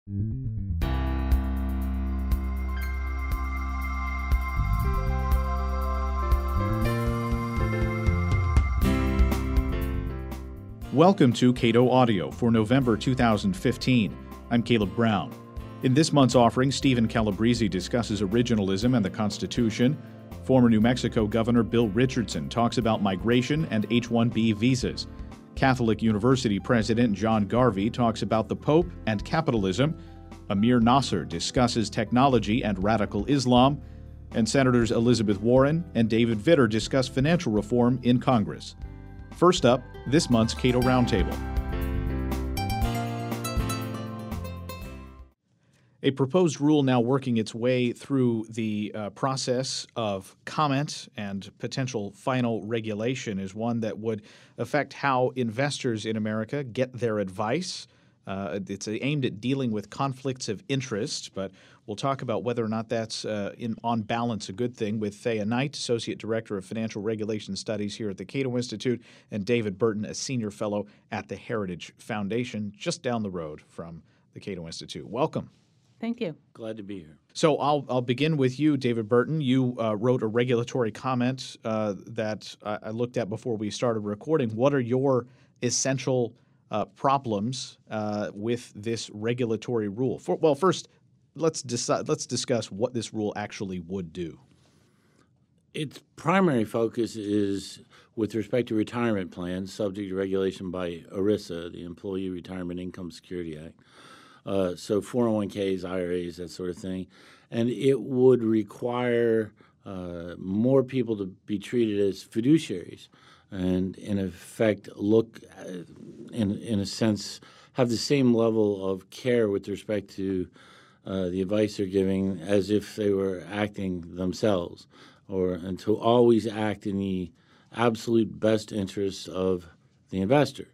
Welcome to Cato Audio for November 2015. I'm Caleb Brown. In this month's offering, Stephen Calabrese discusses originalism and the Constitution. Former New Mexico Governor Bill Richardson talks about migration and H-1B visas. Catholic University President John Garvey talks about the Pope and capitalism. Amir Nasser discusses technology and radical Islam. And Senators Elizabeth Warren and David Vitter discuss financial reform in Congress. First up, this month's Cato Roundtable. A proposed rule now working its way through the process of comment and potential final regulation is one that would affect how investors in America get their advice. It's aimed at dealing with conflicts of interest, but we'll talk about whether or not that's, on balance, a good thing with Thea Knight, Associate Director of Financial Regulation Studies here at the Cato Institute, and David Burton, a Senior Fellow at the Heritage Foundation, just down the road from the Cato Institute. Welcome. Thank you. Glad to be here. So I'll begin with you, David Burton. You wrote a regulatory comment that I looked at before we started recording. What are your essential problems with this regulatory rule? First, let's discuss what this rule actually would do. Its primary focus is with respect to retirement plans subject to regulation by ERISA, the Employee Retirement Income Security Act. So 401ks, IRAs, that sort of thing. And it would require more people to be treated as fiduciaries and, in effect, look, in a sense, have the same level of care with respect to the advice they're giving as if they were acting themselves, and to always act in the absolute best interest of the investor.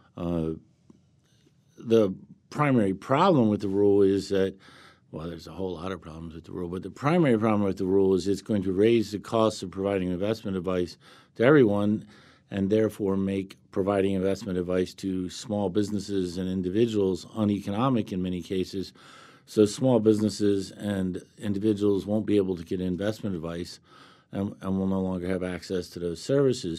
The primary problem with the rule is that, well, there's a whole lot of problems with the rule, but the primary problem with the rule is it's going to raise the cost of providing investment advice to everyone and therefore make providing investment advice to small businesses and individuals uneconomic in many cases. So small businesses and individuals won't be able to get investment advice and will no longer have access to those services.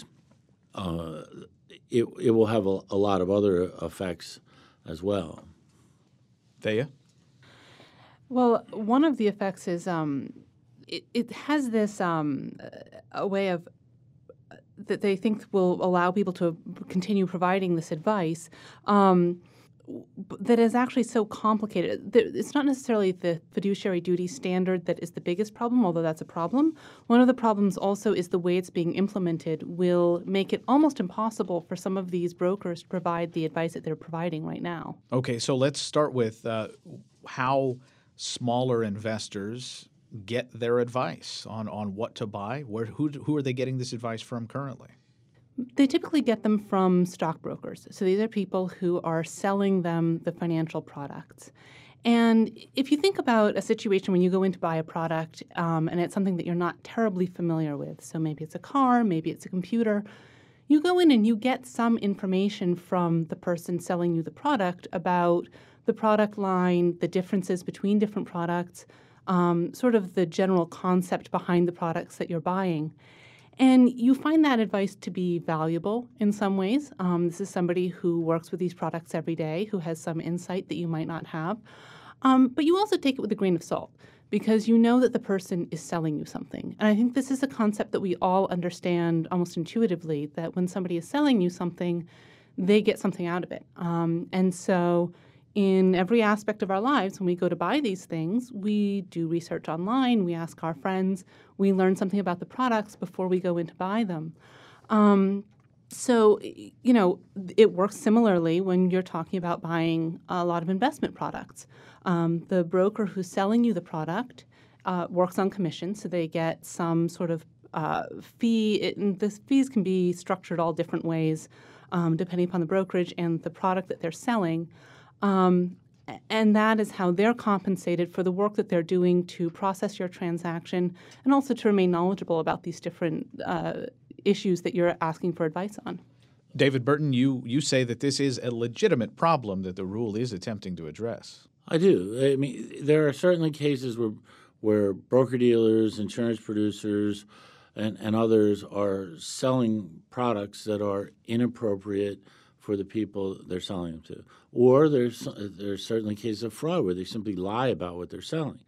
It will have a lot of other effects as well. Thea? Well, one of the effects is it has this a way of that they think will allow people to continue providing this advice that is actually so complicated. It's not necessarily the fiduciary duty standard that is the biggest problem, although that's a problem. One of the problems also is the way it's being implemented will make it almost impossible for some of these brokers to provide the advice that they're providing right now. Okay, so let's start with how smaller investors get their advice on what to buy. Who are they getting this advice from currently? They typically get them from stockbrokers. So these are people who are selling them the financial products. And if you think about a situation when you go in to buy a product and it's something that you're not terribly familiar with, so maybe it's a car, maybe it's a computer, you go in and you get some information from the person selling you the product about the product line, the differences between different products, sort of the general concept behind the products that you're buying. And you find that advice to be valuable in some ways. This is somebody who works with these products every day, who has some insight that you might not have. But you also take it with a grain of salt because you know that the person is selling you something. And I think this is a concept that we all understand almost intuitively, that when somebody is selling you something, they get something out of it. And so in every aspect of our lives, when we go to buy these things, we do research online, we ask our friends, we learn something about the products before we go in to buy them. So, you know, it works similarly when you're talking about buying a lot of investment products. The broker who's selling you the product works on commission, so they get some sort of fee. The fees can be structured all different ways, depending upon the brokerage and the product that they're selling. And that is how they're compensated for the work that they're doing to process your transaction and also to remain knowledgeable about these different issues that you're asking for advice on. David Burton, you say that this is a legitimate problem that the rule is attempting to address. I do. I mean, there are certainly cases where broker-dealers, insurance producers, and others are selling products that are inappropriate for the people they're selling them to. Or there's certainly cases of fraud where they simply lie about what they're selling.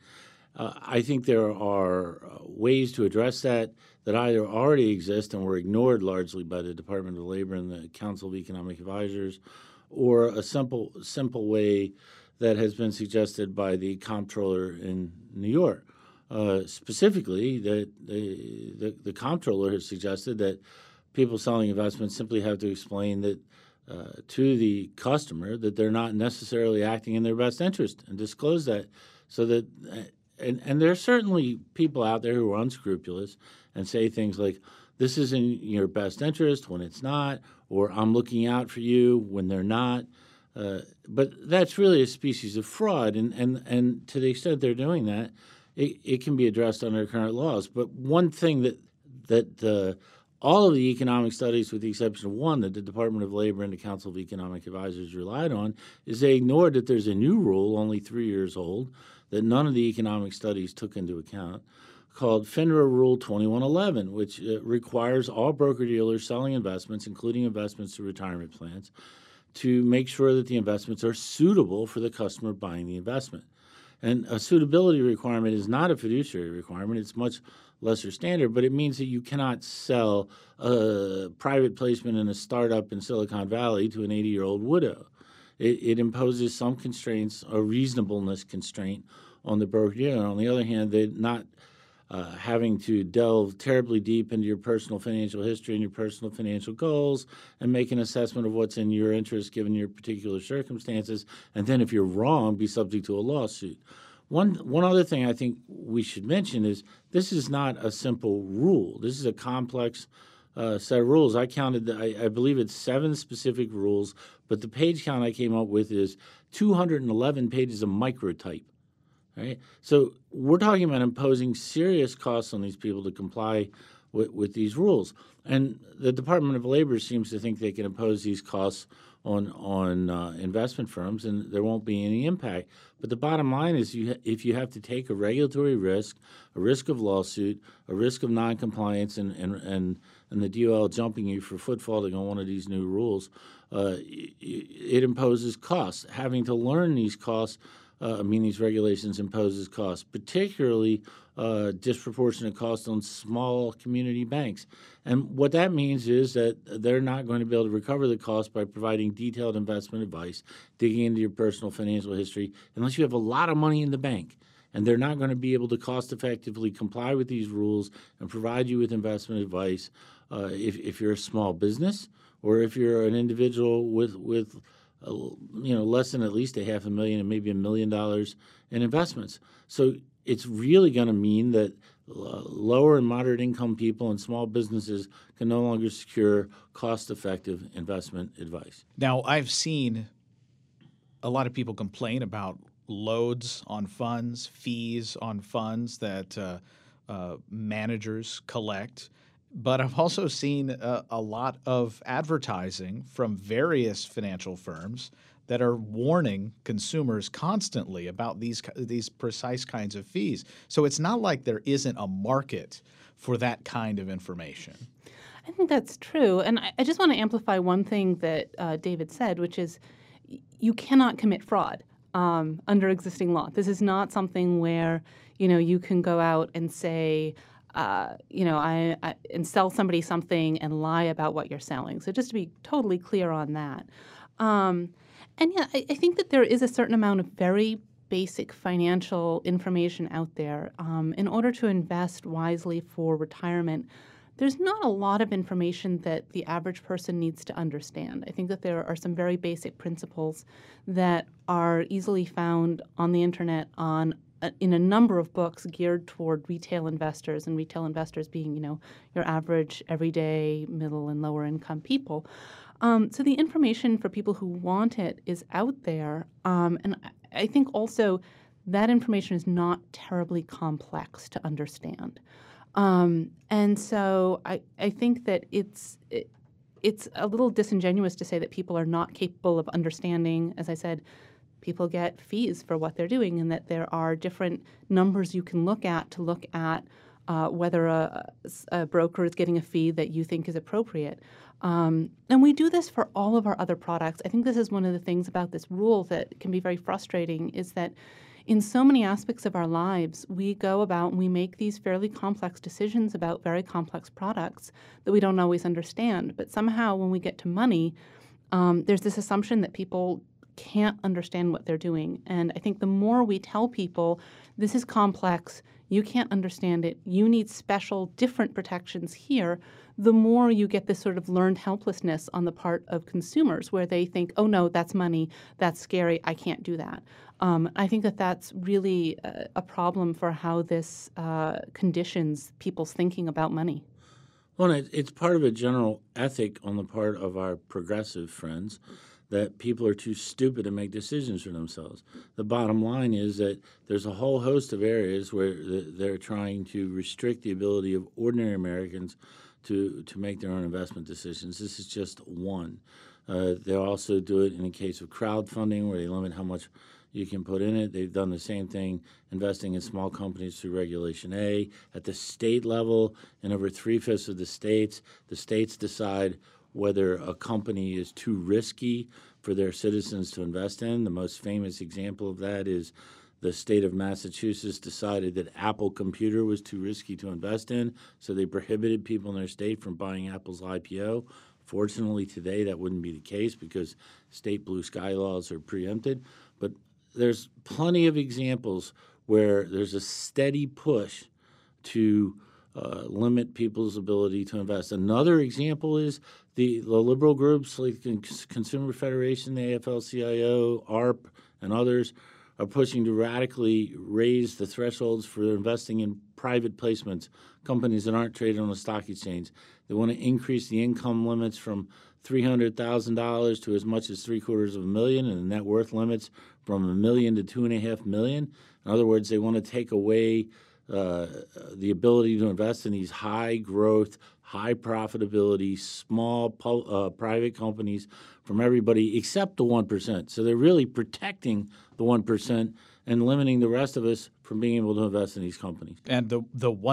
I think there are ways to address that either already exist and were ignored largely by the Department of Labor and the Council of Economic Advisors, or a simple way that has been suggested by the comptroller in New York. Specifically, that the comptroller has suggested that people selling investments simply have to explain that to the customer that they're not necessarily acting in their best interest and disclose that, so that and there are certainly people out there who are unscrupulous and say things like, "This is in your best interest," when it's not, or "I'm looking out for you," when they're not. But that's really a species of fraud, and to the extent they're doing that, it can be addressed under current laws. But one thing that all of the economic studies, with the exception of one that the Department of Labor and the Council of Economic Advisors relied on, is they ignored that there's a new rule, only 3 years old, that none of the economic studies took into account, called FINRA Rule 2111, which requires all broker-dealers selling investments, including investments to retirement plans, to make sure that the investments are suitable for the customer buying the investment. And a suitability requirement is not a fiduciary requirement. It's much lesser standard, but it means that you cannot sell a private placement in a startup in Silicon Valley to an 80-year-old widow. It imposes some constraints, a reasonableness constraint on the broker-dealer. On the other hand, they're not having to delve terribly deep into your personal financial history and your personal financial goals and make an assessment of what's in your interest given your particular circumstances, and then if you're wrong, be subject to a lawsuit. One other thing I think we should mention is this is not a simple rule. This is a complex set of rules. I counted, I believe it's 7 specific rules, but the page count I came up with is 211 pages of microtype. Right? So we're talking about imposing serious costs on these people to comply with these rules. And the Department of Labor seems to think they can impose these costs on investment firms and there won't be any impact. But the bottom line is if you have to take a regulatory risk, a risk of lawsuit, a risk of noncompliance, and the DOL jumping you for footfalling on one of these new rules, it imposes costs. Having to learn these costs, these regulations imposes costs, particularly disproportionate costs on small community banks. And what that means is that they're not going to be able to recover the cost by providing detailed investment advice, digging into your personal financial history, unless you have a lot of money in the bank. And they're not going to be able to cost-effectively comply with these rules and provide you with investment advice if you're a small business or if you're an individual with less than at least $500,000 and maybe $1 million in investments. So it's really going to mean that lower and moderate income people and small businesses can no longer secure cost-effective investment advice. Now, I've seen a lot of people complain about loads on funds, fees on funds that managers collect. But I've also seen a lot of advertising from various financial firms that are warning consumers constantly about these precise kinds of fees. So it's not like there isn't a market for that kind of information. I think that's true. And I just want to amplify one thing that David said, which is you cannot commit fraud under existing law. This is not something where, you can go out and say, and sell somebody something and lie about what you're selling. So just to be totally clear on that. I think that there is a certain amount of very basic financial information out there. In order to invest wisely for retirement, there's not a lot of information that the average person needs to understand. I think that there are some very basic principles that are easily found on the internet in a number of books geared toward retail investors, and retail investors being, your average, everyday, middle and lower income people. So the information for people who want it is out there. And I think also that information is not terribly complex to understand. And so I think that it's a little disingenuous to say that people are not capable of understanding, as I said, people get fees for what they're doing, and that there are different numbers you can look at to look at whether a broker is getting a fee that you think is appropriate. And we do this for all of our other products. I think this is one of the things about this rule that can be very frustrating, is that in so many aspects of our lives, we go about and we make these fairly complex decisions about very complex products that we don't always understand. But somehow when we get to money, there's this assumption that people can't understand what they're doing. And I think the more we tell people, this is complex, you can't understand it, you need special, different protections here, the more you get this sort of learned helplessness on the part of consumers, where they think, oh no, that's money, that's scary, I can't do that. I think that that's really a problem for how this conditions people's thinking about money. Well, it's part of a general ethic on the part of our progressive friends that people are too stupid to make decisions for themselves. The bottom line is that there's a whole host of areas where they're trying to restrict the ability of ordinary Americans to make their own investment decisions. This is just one. They also do it in the case of crowdfunding, where they limit how much you can put in it. They've done the same thing investing in small companies through Regulation A. At the state level, in over 3/5 of the states decide whether a company is too risky for their citizens to invest in. The most famous example of that is the state of Massachusetts decided that Apple Computer was too risky to invest in, so they prohibited people in their state from buying Apple's IPO. Fortunately, today that wouldn't be the case because state blue sky laws are preempted. But there's plenty of examples where there's a steady push to limit people's ability to invest. Another example is the liberal groups like the Consumer Federation, the AFL-CIO, ARP, and others are pushing to radically raise the thresholds for investing in private placements, companies that aren't traded on the stock exchange. They want to increase the income limits from $300,000 to as much as $750,000, and the net worth limits from $1 million to $2.5 million. In other words, they want to take away the ability to invest in these high growth, high profitability, small private companies from everybody except the 1%. So they're really protecting the 1% and limiting the rest of us from being able to invest in these companies. And the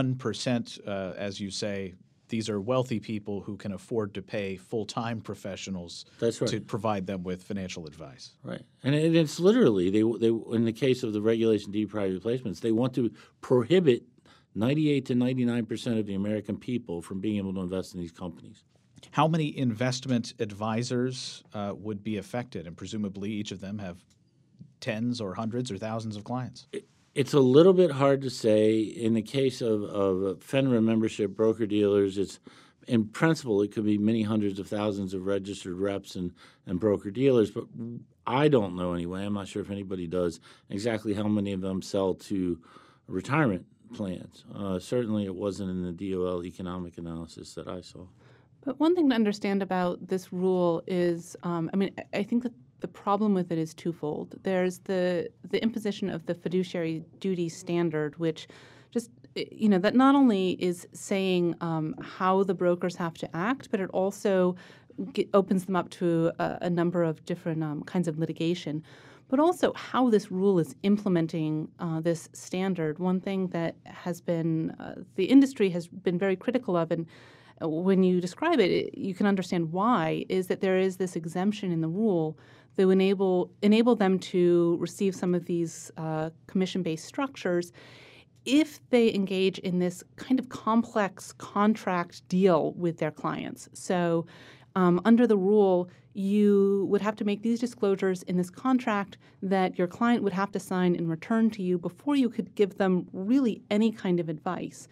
1%, as you say, these are wealthy people who can afford to pay full-time professionals to provide them with financial advice. Right. And it's literally, they in the case of the Regulation D private placements, they want to prohibit 98 to 99% of the American people from being able to invest in these companies. How many investment advisors would be affected? And presumably each of them have tens or hundreds or thousands of clients. It's a little bit hard to say. In the case of FINRA membership broker-dealers, it's in principle it could be many hundreds of thousands of registered reps and broker-dealers, but I don't know anyway. I'm not sure if anybody does exactly how many of them sell to retirement plans. Certainly it wasn't in the DOL economic analysis that I saw. But one thing to understand about this rule is, I think that the problem with it is twofold. There's the imposition of the fiduciary duty standard, which just, that not only is saying how the brokers have to act, but it also opens them up to a number of different kinds of litigation. But also how this rule is implementing this standard. One thing that has been, the industry has been very critical of, and when you describe it, you can understand why, is that there is this exemption in the rule that will enable them to receive some of these commission-based structures if they engage in this kind of complex contract deal with their clients. So under the rule, you would have to make these disclosures in this contract that your client would have to sign in return to you before you could give them really any kind of advice.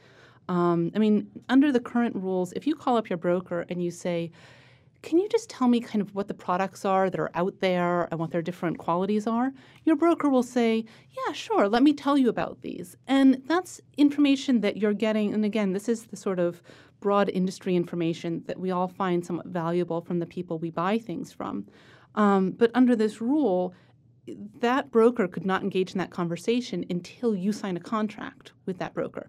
Under the current rules, if you call up your broker and you say, can you just tell me kind of what the products are that are out there and what their different qualities are? Your broker will say, yeah, sure, let me tell you about these. And that's information that you're getting. And again, this is the sort of broad industry information that we all find somewhat valuable from the people we buy things from. But under this rule, that broker could not engage in that conversation until you sign a contract with that broker.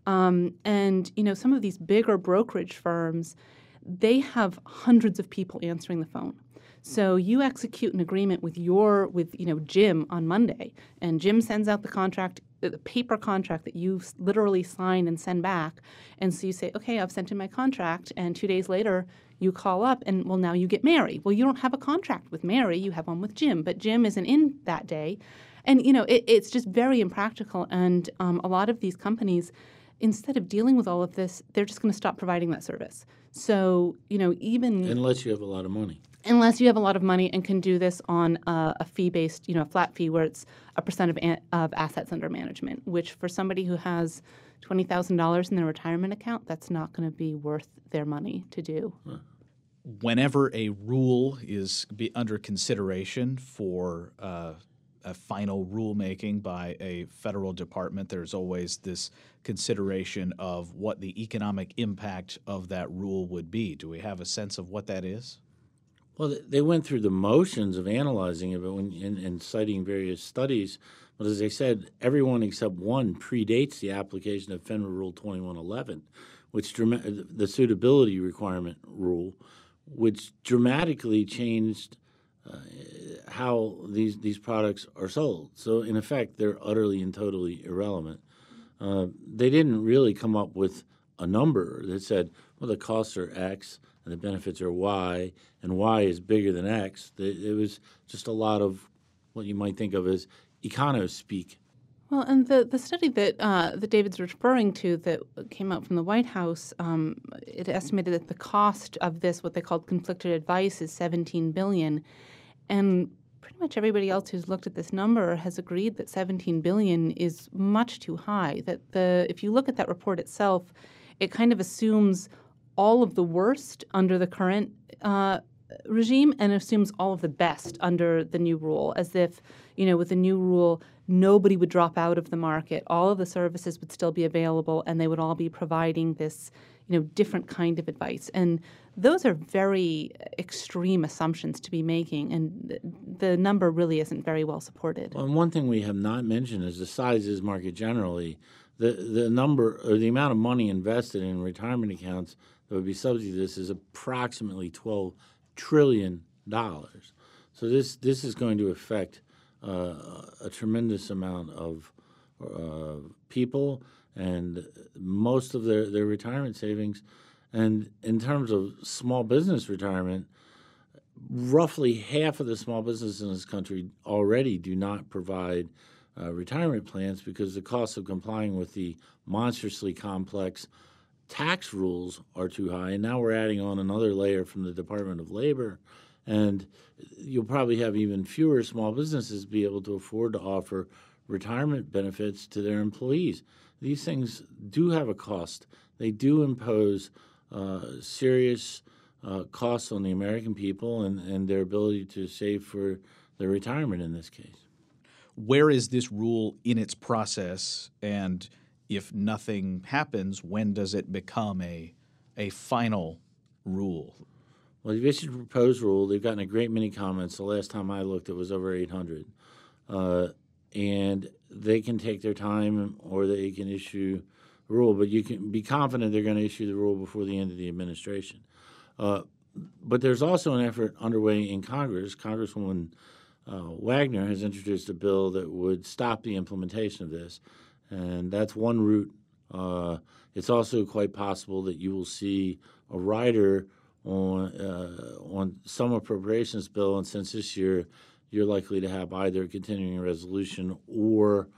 And some of these bigger brokerage firms, they have hundreds of people answering the phone. So you execute an agreement with Jim on Monday, and Jim sends out the paper contract that you literally sign and send back. And so you say, okay, I've sent in my contract, and 2 days later you call up and, well, now you get Mary. Well, you don't have a contract with Mary, you have one with Jim, but Jim isn't in that day. And, it's just very impractical. And a lot of these companies, instead of dealing with all of this, they're just going to stop providing that service. So, even unless you have a lot of money. Unless you have a lot of money and can do this on a fee-based, a flat fee where it's a percent of assets under management, which for somebody who has $20,000 in their retirement account, that's not going to be worth their money to do. Whenever a rule is under consideration for a final rulemaking by a federal department, there's always this consideration of what the economic impact of that rule would be. Do we have a sense of what that is? Well, they went through the motions of analyzing it and citing various studies. But as I said, everyone except one predates the application of FINRA Rule 2111, which the suitability requirement rule, which dramatically changed how these products are sold. So, in effect, they're utterly and totally irrelevant. They didn't really come up with a number that said, well, the costs are X, and the benefits are Y, and Y is bigger than X. It was just a lot of what you might think of as econo-speak. Well, and the study that David's referring to that came out from the White House, it estimated that the cost of this, what they called conflicted advice, is $17 billion. And pretty much everybody else who's looked at this number has agreed that $17 billion is much too high. That if you look at that report itself, it kind of assumes all of the worst under the current regime and assumes all of the best under the new rule, as if, with the new rule, nobody would drop out of the market. All of the services would still be available, and they would all be providing this, different kind of advice. And those are very extreme assumptions to be making, and the number really isn't very well supported. Well, and one thing we have not mentioned is the size of this market generally. The number or the amount of money invested in retirement accounts that would be subject to this is approximately $12 trillion. So this is going to affect a tremendous amount of people and most of their retirement savings. And in terms of small business retirement, roughly half of the small businesses in this country already do not provide retirement plans because the cost of complying with the monstrously complex tax rules are too high. And now we're adding on another layer from the Department of Labor. And you'll probably have even fewer small businesses be able to afford to offer retirement benefits to their employees. These things do have a cost. They do impose serious costs on the American people and their ability to save for their retirement in this case. Where is this rule in its process? And if nothing happens, when does it become a final rule? Well, they've issued a proposed rule. They've gotten a great many comments. The last time I looked, it was over 800. And they can take their time or they can issue a rule, but you can be confident they're going to issue the rule before the end of the administration. But there's also an effort underway in Congress. Congresswoman Wagner has introduced a bill that would stop the implementation of this, and that's one route. It's also quite possible that you will see a rider on some appropriations bill, and since this year you're likely to have either a continuing resolution or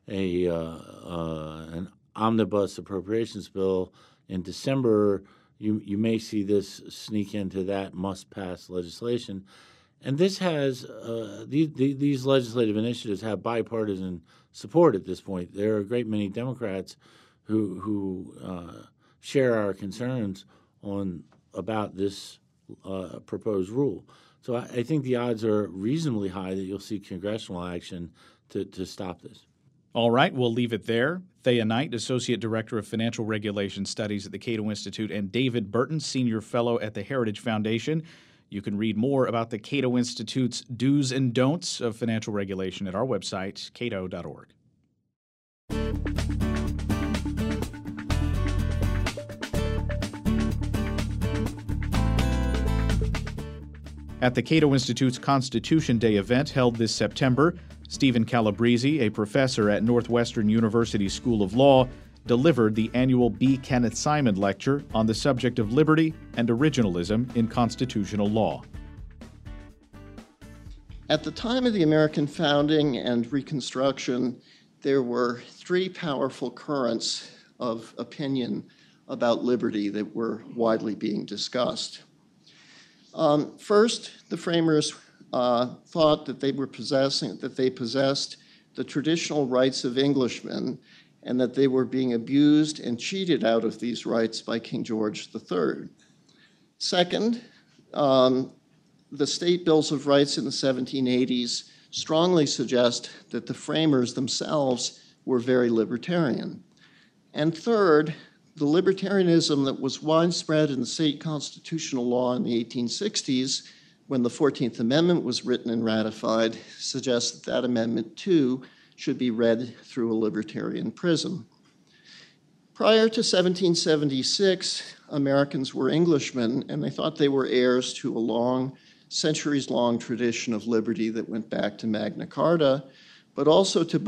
an omnibus appropriations bill in December, you may see this sneak into that must-pass legislation. And this has these legislative initiatives have bipartisan support at this point. There are a great many Democrats who share our concerns about this proposed rule. So I think the odds are reasonably high that you'll see congressional action to stop this. All right, we'll leave it there. Thea Knight, Associate Director of Financial Regulation Studies at the Cato Institute, and David Burton, Senior Fellow at the Heritage Foundation. You can read more about the Cato Institute's do's and don'ts of financial regulation at our website, cato.org. At the Cato Institute's Constitution Day event held this September, Stephen Calabrese, a professor at Northwestern University School of Law, delivered the annual B. Kenneth Simon Lecture on the subject of liberty and originalism in constitutional law. At the time of the American founding and Reconstruction, there were three powerful currents of opinion about liberty that were widely being discussed. First, the framers thought that they possessed the traditional rights of Englishmen, and that they were being abused and cheated out of these rights by King George III. Second, the state bills of rights in the 1780s strongly suggest that the framers themselves were very libertarian. And third, the libertarianism that was widespread in the state constitutional law in the 1860s, when the 14th Amendment was written and ratified, suggests that that amendment too should be read through a libertarian prism. Prior to 1776, Americans were Englishmen, and they thought they were heirs to a centuries-long tradition of liberty that went back to Magna Carta, but also to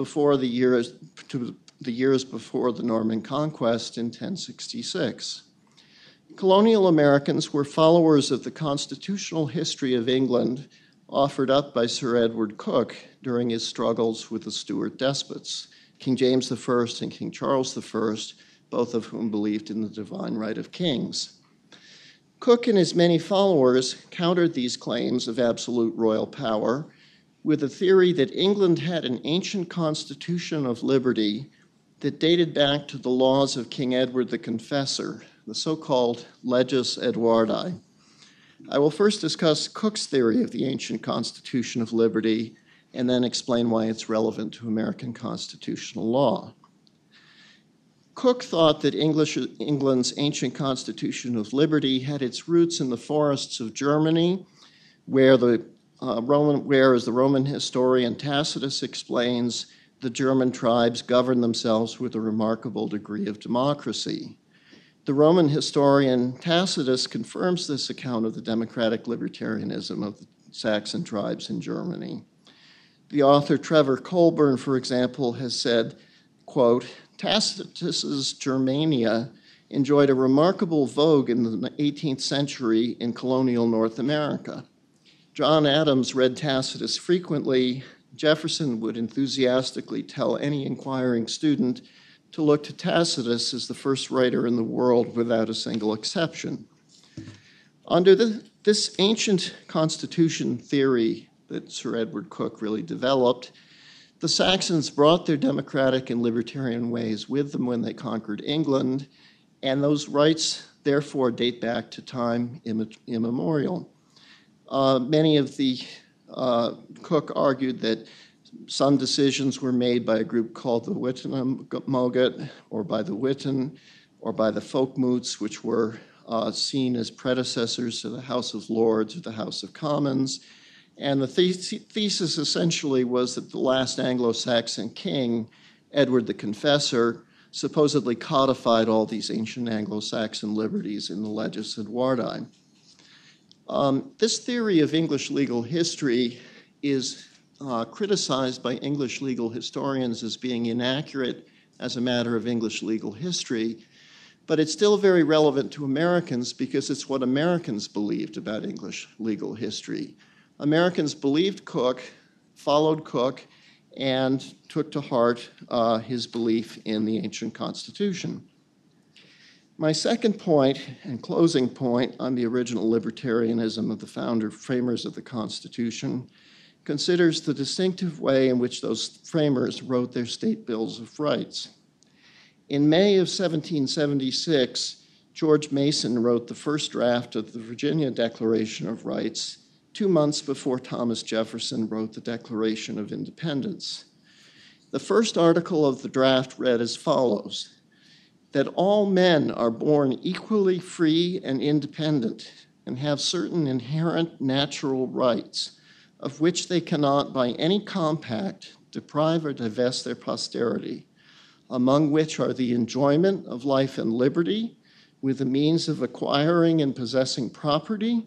the years before the Norman Conquest in 1066. Colonial Americans were followers of the constitutional history of England offered up by Sir Edward Coke during his struggles with the Stuart despots, King James I and King Charles I, both of whom believed in the divine right of kings. Coke and his many followers countered these claims of absolute royal power with a theory that England had an ancient constitution of liberty that dated back to the laws of King Edward the Confessor, the so-called Leges Edwardi. I will first discuss Coke's theory of the ancient constitution of liberty and then explain why it's relevant to American constitutional law. Coke thought that England's ancient constitution of liberty had its roots in the forests of Germany, where, as the Roman historian Tacitus explains, the German tribes governed themselves with a remarkable degree of democracy. The Roman historian Tacitus confirms this account of the democratic libertarianism of the Saxon tribes in Germany. The author Trevor Colburn, for example, has said, quote, Tacitus's Germania enjoyed a remarkable vogue in the 18th century in colonial North America. John Adams read Tacitus frequently. Jefferson would enthusiastically tell any inquiring student to look to Tacitus as the first writer in the world without a single exception. Under this ancient constitution theory that Sir Edward Coke really developed, the Saxons brought their democratic and libertarian ways with them when they conquered England, and those rights therefore date back to time immemorial. Many of the Coke argued that some decisions were made by a group called the Witenamoget, or by the Witan, or by the Folkmoots, which were seen as predecessors to the House of Lords or the House of Commons. And the thesis essentially was that the last Anglo-Saxon king, Edward the Confessor, supposedly codified all these ancient Anglo-Saxon liberties in the Leges Edwardi. This theory of English legal history is criticized by English legal historians as being inaccurate as a matter of English legal history, but it's still very relevant to Americans because it's what Americans believed about English legal history. Americans believed Coke, followed Coke, and took to heart his belief in the ancient Constitution. My second point and closing point on the original libertarianism of the framers of the Constitution considers the distinctive way in which those framers wrote their state bills of rights. In May of 1776, George Mason wrote the first draft of the Virginia Declaration of Rights 2 months before Thomas Jefferson wrote the Declaration of Independence. The first article of the draft read as follows: that all men are born equally free and independent and have certain inherent natural rights of which they cannot by any compact deprive or divest their posterity, among which are the enjoyment of life and liberty, with the means of acquiring and possessing property,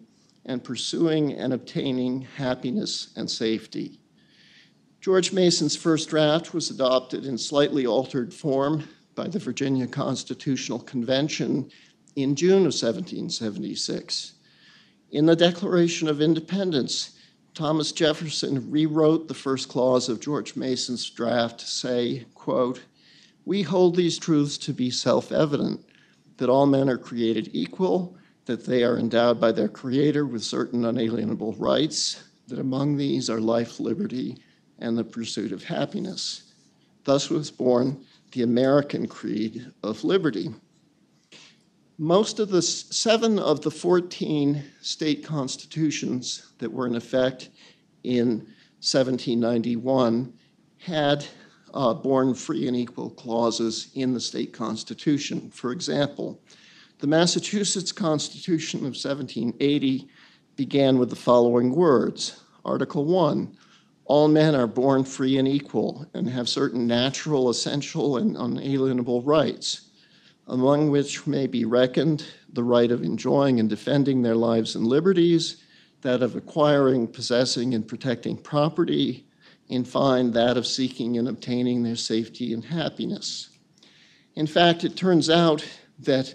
and pursuing and obtaining happiness and safety. George Mason's first draft was adopted in slightly altered form by the Virginia Constitutional Convention in June of 1776. In the Declaration of Independence, Thomas Jefferson rewrote the first clause of George Mason's draft to say, quote, "We hold these truths to be self-evident, that all men are created equal, that they are endowed by their Creator with certain unalienable rights, that among these are life, liberty, and the pursuit of happiness." Thus was born the American Creed of Liberty. Most of the 7 of the 14 state constitutions that were in effect in 1791 had born free and equal clauses in the state constitution. For example, the Massachusetts Constitution of 1780 began with the following words. Article 1, all men are born free and equal and have certain natural, essential, and unalienable rights, among which may be reckoned the right of enjoying and defending their lives and liberties, that of acquiring, possessing, and protecting property, in fine, that of seeking and obtaining their safety and happiness. In fact, it turns out that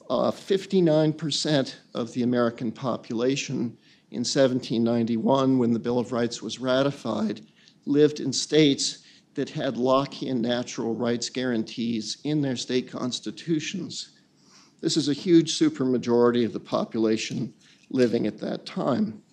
59% of the American population in 1791, when the Bill of Rights was ratified, lived in states that had Lockean natural rights guarantees in their state constitutions. This is a huge supermajority of the population living at that time.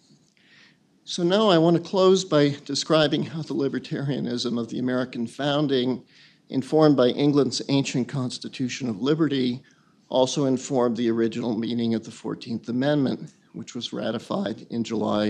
So now I want to close by describing how the libertarianism of the American founding, informed by England's ancient Constitution of Liberty, also informed the original meaning of the 14th Amendment, which was ratified in July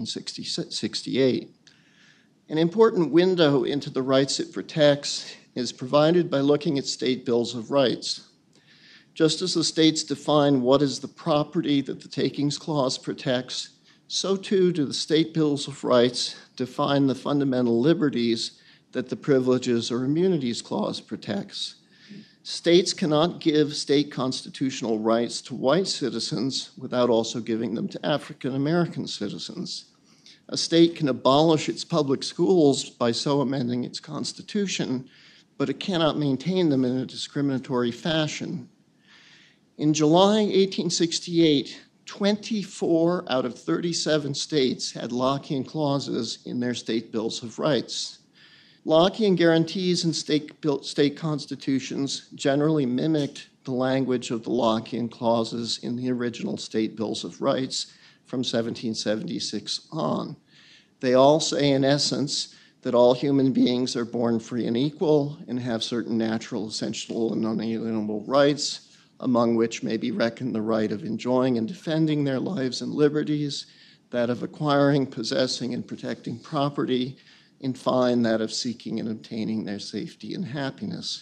1868. An important window into the rights it protects is provided by looking at state bills of rights. Just as the states define what is the property that the Takings Clause protects, so too do the state bills of rights define the fundamental liberties that the Privileges or Immunities Clause protects. States cannot give state constitutional rights to white citizens without also giving them to African American citizens. A state can abolish its public schools by so amending its constitution, but it cannot maintain them in a discriminatory fashion. In July 1868, 24 out of 37 states had Lockean clauses in their state bills of rights. Lockean guarantees in state constitutions generally mimicked the language of the Lockean clauses in the original state bills of rights from 1776 on. They all say, in essence, that all human beings are born free and equal and have certain natural, essential, and unalienable rights, among which may be reckoned the right of enjoying and defending their lives and liberties, that of acquiring, possessing, and protecting property, in fine, that of seeking and obtaining their safety and happiness.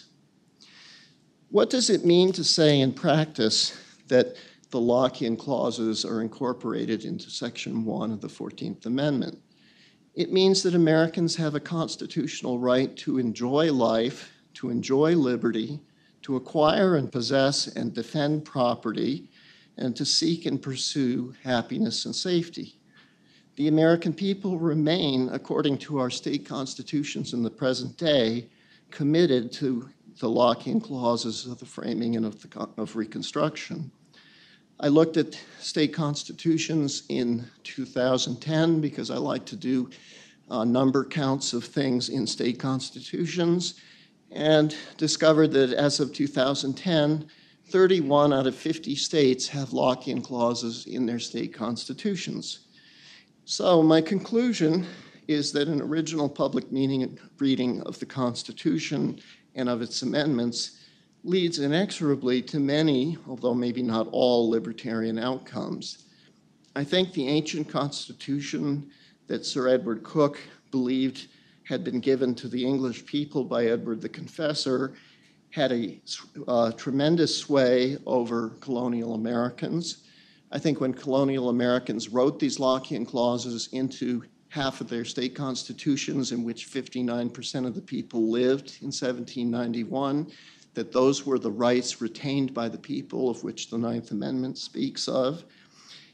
What does it mean to say in practice that the Lockean clauses are incorporated into Section 1 of the 14th Amendment? It means that Americans have a constitutional right to enjoy life, to enjoy liberty, to acquire and possess and defend property, and to seek and pursue happiness and safety. The American people remain, according to our state constitutions in the present day, committed to the Lockean clauses of the framing and of Reconstruction. I looked at state constitutions in 2010 because I like to do number counts of things in state constitutions, and discovered that as of 2010, 31 out of 50 states have Lockean clauses in their state constitutions. So my conclusion is that an original public reading of the Constitution and of its amendments leads inexorably to many, although maybe not all, libertarian outcomes. I think the ancient Constitution that Sir Edward Coke believed had been given to the English people by Edward the Confessor had a tremendous sway over colonial Americans. I think when colonial Americans wrote these Lockean clauses into half of their state constitutions, in which 59% of the people lived in 1791, that those were the rights retained by the people of which the Ninth Amendment speaks of.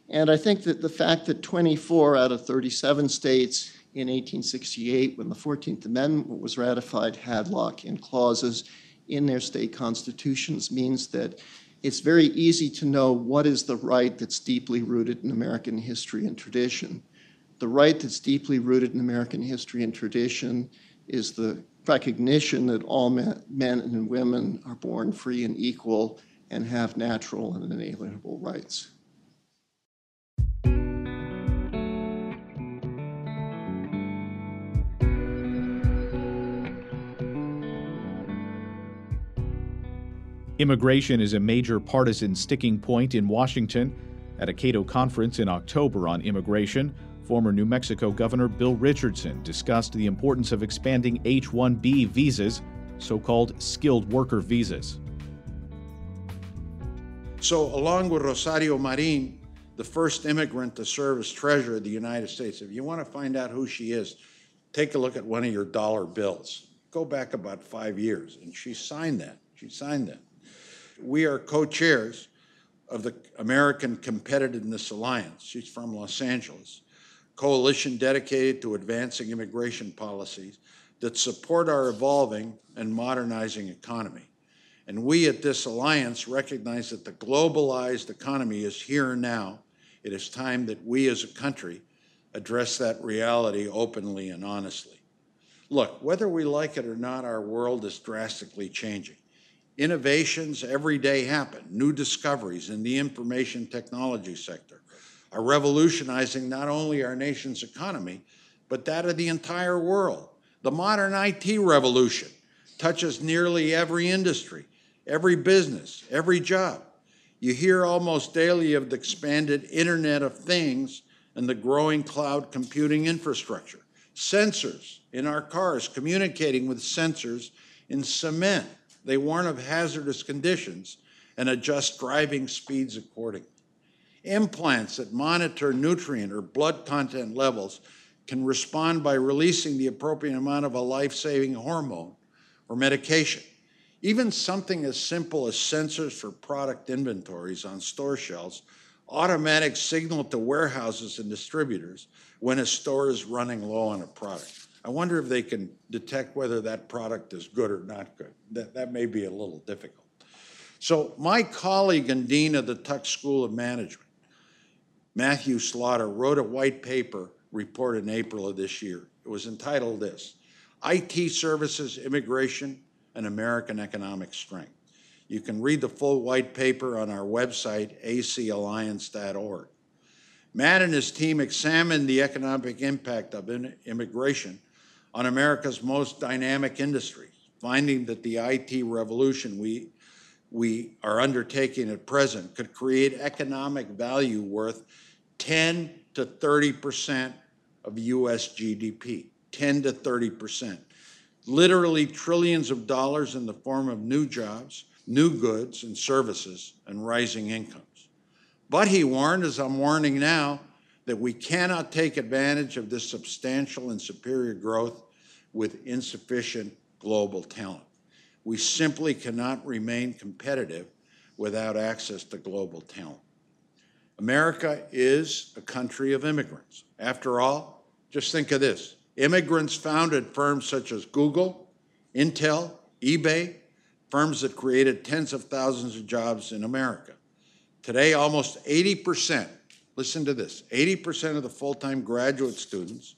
And I think that the fact that 24 out of 37 states in 1868, when the 14th Amendment was ratified, had lock-in clauses in their state constitutions means that it's very easy to know what is the right that's deeply rooted in American history and tradition. The right that's deeply rooted in American history and tradition is the recognition that all men and women are born free and equal and have natural and inalienable rights. Immigration is a major partisan sticking point in Washington. At a Cato conference in October on immigration, former New Mexico Governor Bill Richardson discussed the importance of expanding H-1B visas, so-called skilled worker visas. So, along with Rosario Marin, the first immigrant to serve as Treasurer of the United States, if you want to find out who she is, take a look at one of your dollar bills. Go back about 5 years, and she signed that. We are co-chairs of the American Competitiveness Alliance. She's from Los Angeles, coalition dedicated to advancing immigration policies that support our evolving and modernizing economy. And we at this alliance recognize that the globalized economy is here and now. It is time that we as a country address that reality openly and honestly. Look, whether we like it or not, our world is drastically changing. Innovations every day happen. New discoveries in the information technology sector are revolutionizing not only our nation's economy, but that of the entire world. The modern IT revolution touches nearly every industry, every business, every job. You hear almost daily of the expanded Internet of Things and the growing cloud computing infrastructure. Sensors in our cars communicating with sensors in cement. They warn of hazardous conditions and adjust driving speeds accordingly. Implants that monitor nutrient or blood content levels can respond by releasing the appropriate amount of a life-saving hormone or medication. Even something as simple as sensors for product inventories on store shelves automatic signal to warehouses and distributors when a store is running low on a product. I wonder if they can detect whether that product is good or not good. That may be a little difficult. So my colleague and dean of the Tuck School of Management, Matthew Slaughter, wrote a white paper report in April of this year. It was entitled this, IT Services, Immigration, and American Economic Strength. You can read the full white paper on our website, acalliance.org. Matt and his team examined the economic impact of immigration on America's most dynamic industries, finding that the IT revolution we are undertaking at present could create economic value worth 10 to 30% of U.S. GDP, 10 to 30%. Literally trillions of dollars in the form of new jobs, new goods and services, and rising incomes. But he warned, as I'm warning now, that we cannot take advantage of this substantial and superior growth with insufficient global talent. We simply cannot remain competitive without access to global talent. America is a country of immigrants. After all, just think of this. Immigrants founded firms such as Google, Intel, eBay, firms that created tens of thousands of jobs in America. Today, almost 80%, listen to this, 80% of the full-time graduate students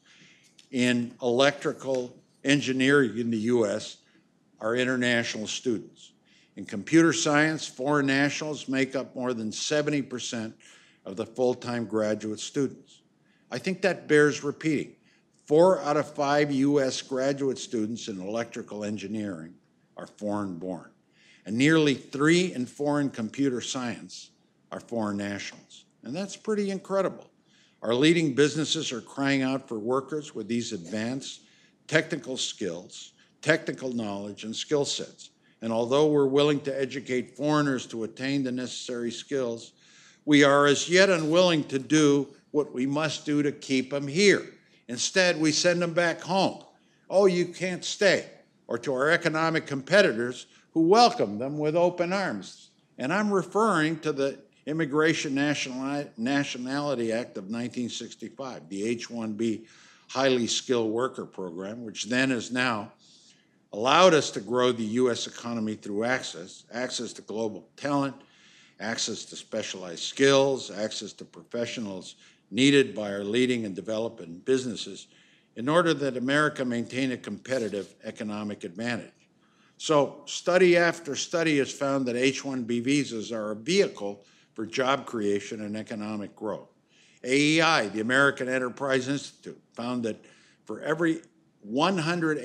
in electrical engineering in the U.S. are international students. In computer science, foreign nationals make up more than 70% of the full-time graduate students. I think that bears repeating. 4 out of 5 U.S. graduate students in electrical engineering are foreign-born, and nearly 3 in 4 in computer science are foreign nationals. And that's pretty incredible. Our leading businesses are crying out for workers with these advanced technical skills, technical knowledge, and skill sets. And although we're willing to educate foreigners to attain the necessary skills, we are as yet unwilling to do what we must do to keep them here. Instead, we send them back home. Oh, you can't stay. Or to our economic competitors who welcome them with open arms. And I'm referring to the Immigration Nationality Act of 1965, the H-1B Highly Skilled Worker Program, which then is now allowed us to grow the U.S. economy through access to global talent, access to specialized skills, access to professionals needed by our leading and developing businesses in order that America maintain a competitive economic advantage. So study after study has found that H-1B visas are a vehicle for job creation and economic growth. AEI, the American Enterprise Institute, found that for every 100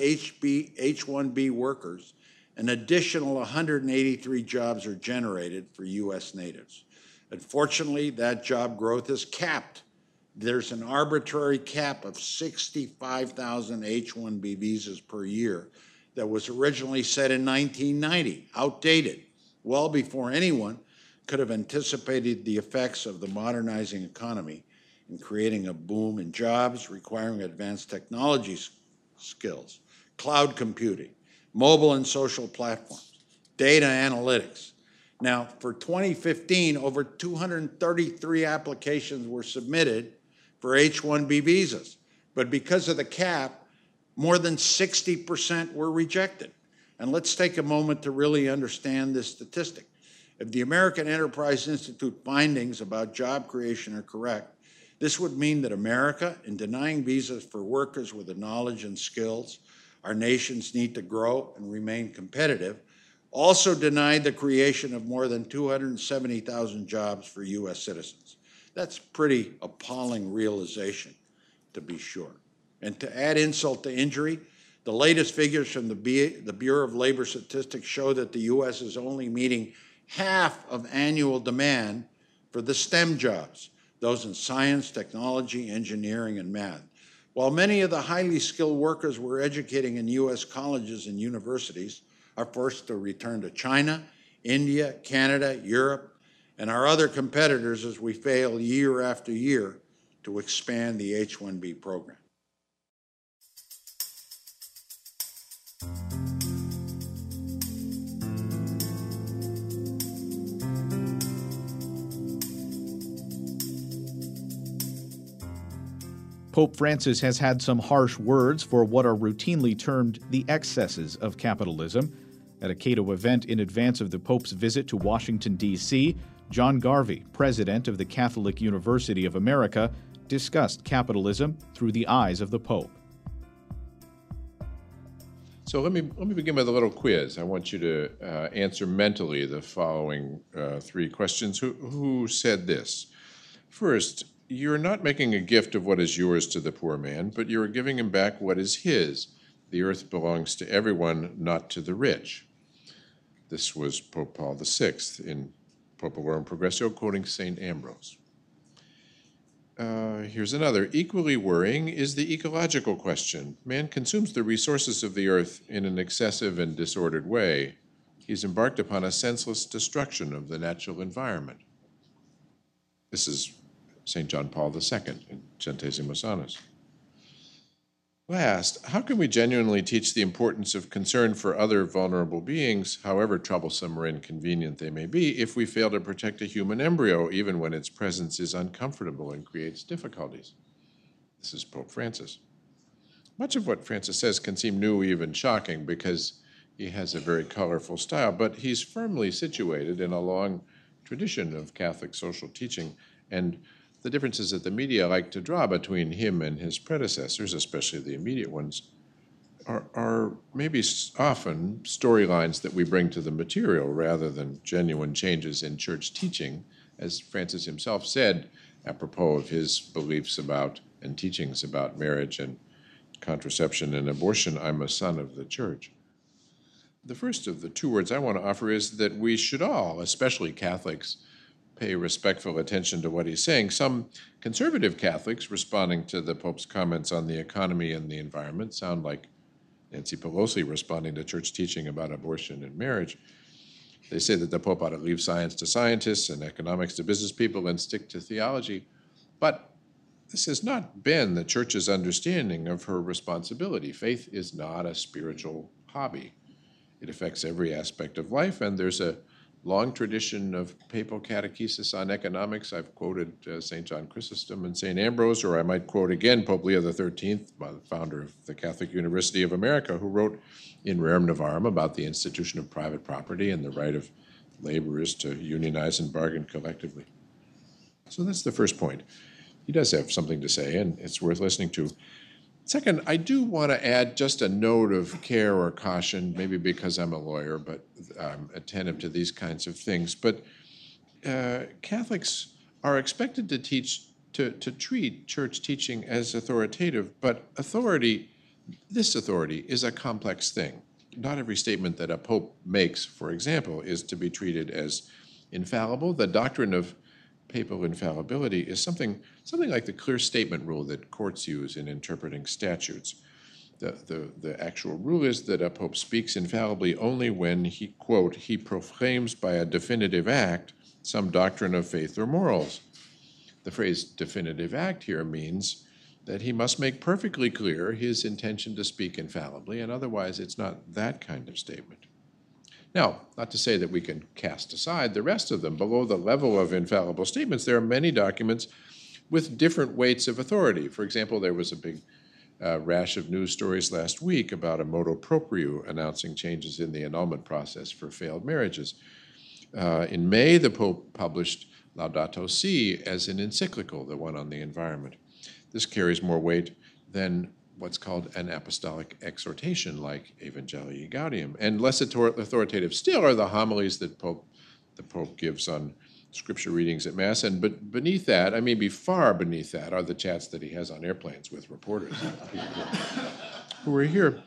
H-1B workers, an additional 183 jobs are generated for U.S. natives. Unfortunately, that job growth is capped. There's an arbitrary cap of 65,000 H-1B visas per year that was originally set in 1990, outdated, well before anyone could have anticipated the effects of the modernizing economy in creating a boom in jobs requiring advanced technology skills, cloud computing, mobile and social platforms, data analytics. Now, for 2015, over 233 applications were submitted for H-1B visas, but because of the cap, more than 60% were rejected. And let's take a moment to really understand this statistic. If the American Enterprise Institute findings about job creation are correct, this would mean that America, in denying visas for workers with the knowledge and skills our nations need to grow and remain competitive, also denied the creation of more than 270,000 jobs for U.S. citizens. That's pretty appalling realization, to be sure. And to add insult to injury, the latest figures from the Bureau of Labor Statistics show that the U.S. is only meeting half of annual demand for the STEM jobs, those in science, technology, engineering, and math. While many of the highly skilled workers we're educating in U.S. colleges and universities are forced to return to China, India, Canada, Europe, and our other competitors as we fail year after year to expand the H-1B program. Pope Francis has had some harsh words for what are routinely termed the excesses of capitalism. At a Cato event in advance of the Pope's visit to Washington, D.C., John Garvey, president of the Catholic University of America, discussed capitalism through the eyes of the Pope. So let me begin with a little quiz. I want you to answer mentally the following three questions. Who said this? First, you're not making a gift of what is yours to the poor man, but you are giving him back what is his. The earth belongs to everyone, not to the rich. This was Pope Paul VI in Populorum Progressio, quoting St. Ambrose. Here's another. Equally worrying is the ecological question. Man consumes the resources of the earth in an excessive and disordered way. He's embarked upon a senseless destruction of the natural environment. This is St. John Paul II in Centesimus Annus. Last, how can we genuinely teach the importance of concern for other vulnerable beings, however troublesome or inconvenient they may be, if we fail to protect a human embryo, even when its presence is uncomfortable and creates difficulties? This is Pope Francis. Much of what Francis says can seem new, even shocking, because he has a very colorful style, but he's firmly situated in a long tradition of Catholic social teaching, and the differences that the media like to draw between him and his predecessors, especially the immediate ones, are maybe often storylines that we bring to the material rather than genuine changes in church teaching, as Francis himself said apropos of his beliefs about and teachings about marriage and contraception and abortion, I'm a son of the church. The first of the two words I want to offer is that we should all, especially Catholics, pay respectful attention to what he's saying. Some conservative Catholics responding to the Pope's comments on the economy and the environment sound like Nancy Pelosi responding to church teaching about abortion and marriage. They say that the Pope ought to leave science to scientists and economics to business people and stick to theology. But this has not been the church's understanding of her responsibility. Faith is not a spiritual hobby. It affects every aspect of life, and there's a long tradition of papal catechesis on economics. I've quoted St. John Chrysostom and St. Ambrose, or I might quote again Pope Leo XIII, the founder of the Catholic University of America, who wrote in Rerum Novarum about the institution of private property and the right of laborers to unionize and bargain collectively. So that's the first point. He does have something to say, and it's worth listening to. Second, I do want to add just a note of care or caution, maybe because I'm a lawyer, but I'm attentive to these kinds of things. But Catholics are expected to treat church teaching as authoritative, but this authority is a complex thing. Not every statement that a pope makes, for example, is to be treated as infallible. The doctrine of papal infallibility is something like the clear statement rule that courts use in interpreting statutes. The actual rule is that a pope speaks infallibly only when he, quote, he proclaims by a definitive act some doctrine of faith or morals. The phrase definitive act here means that he must make perfectly clear his intention to speak infallibly, and otherwise it's not that kind of statement. Now, not to say that we can cast aside the rest of them. Below the level of infallible statements, there are many documents with different weights of authority. For example, there was a big rash of news stories last week about a motu proprio announcing changes in the annulment process for failed marriages. In May, the Pope published Laudato Si as an encyclical, the one on the environment. This carries more weight than what's called an apostolic exhortation like Evangelii Gaudium. And less authoritative still are the homilies that the Pope gives on scripture readings at Mass. And but beneath that, I mean, far beneath that, are the chats that he has on airplanes with reporters who are here.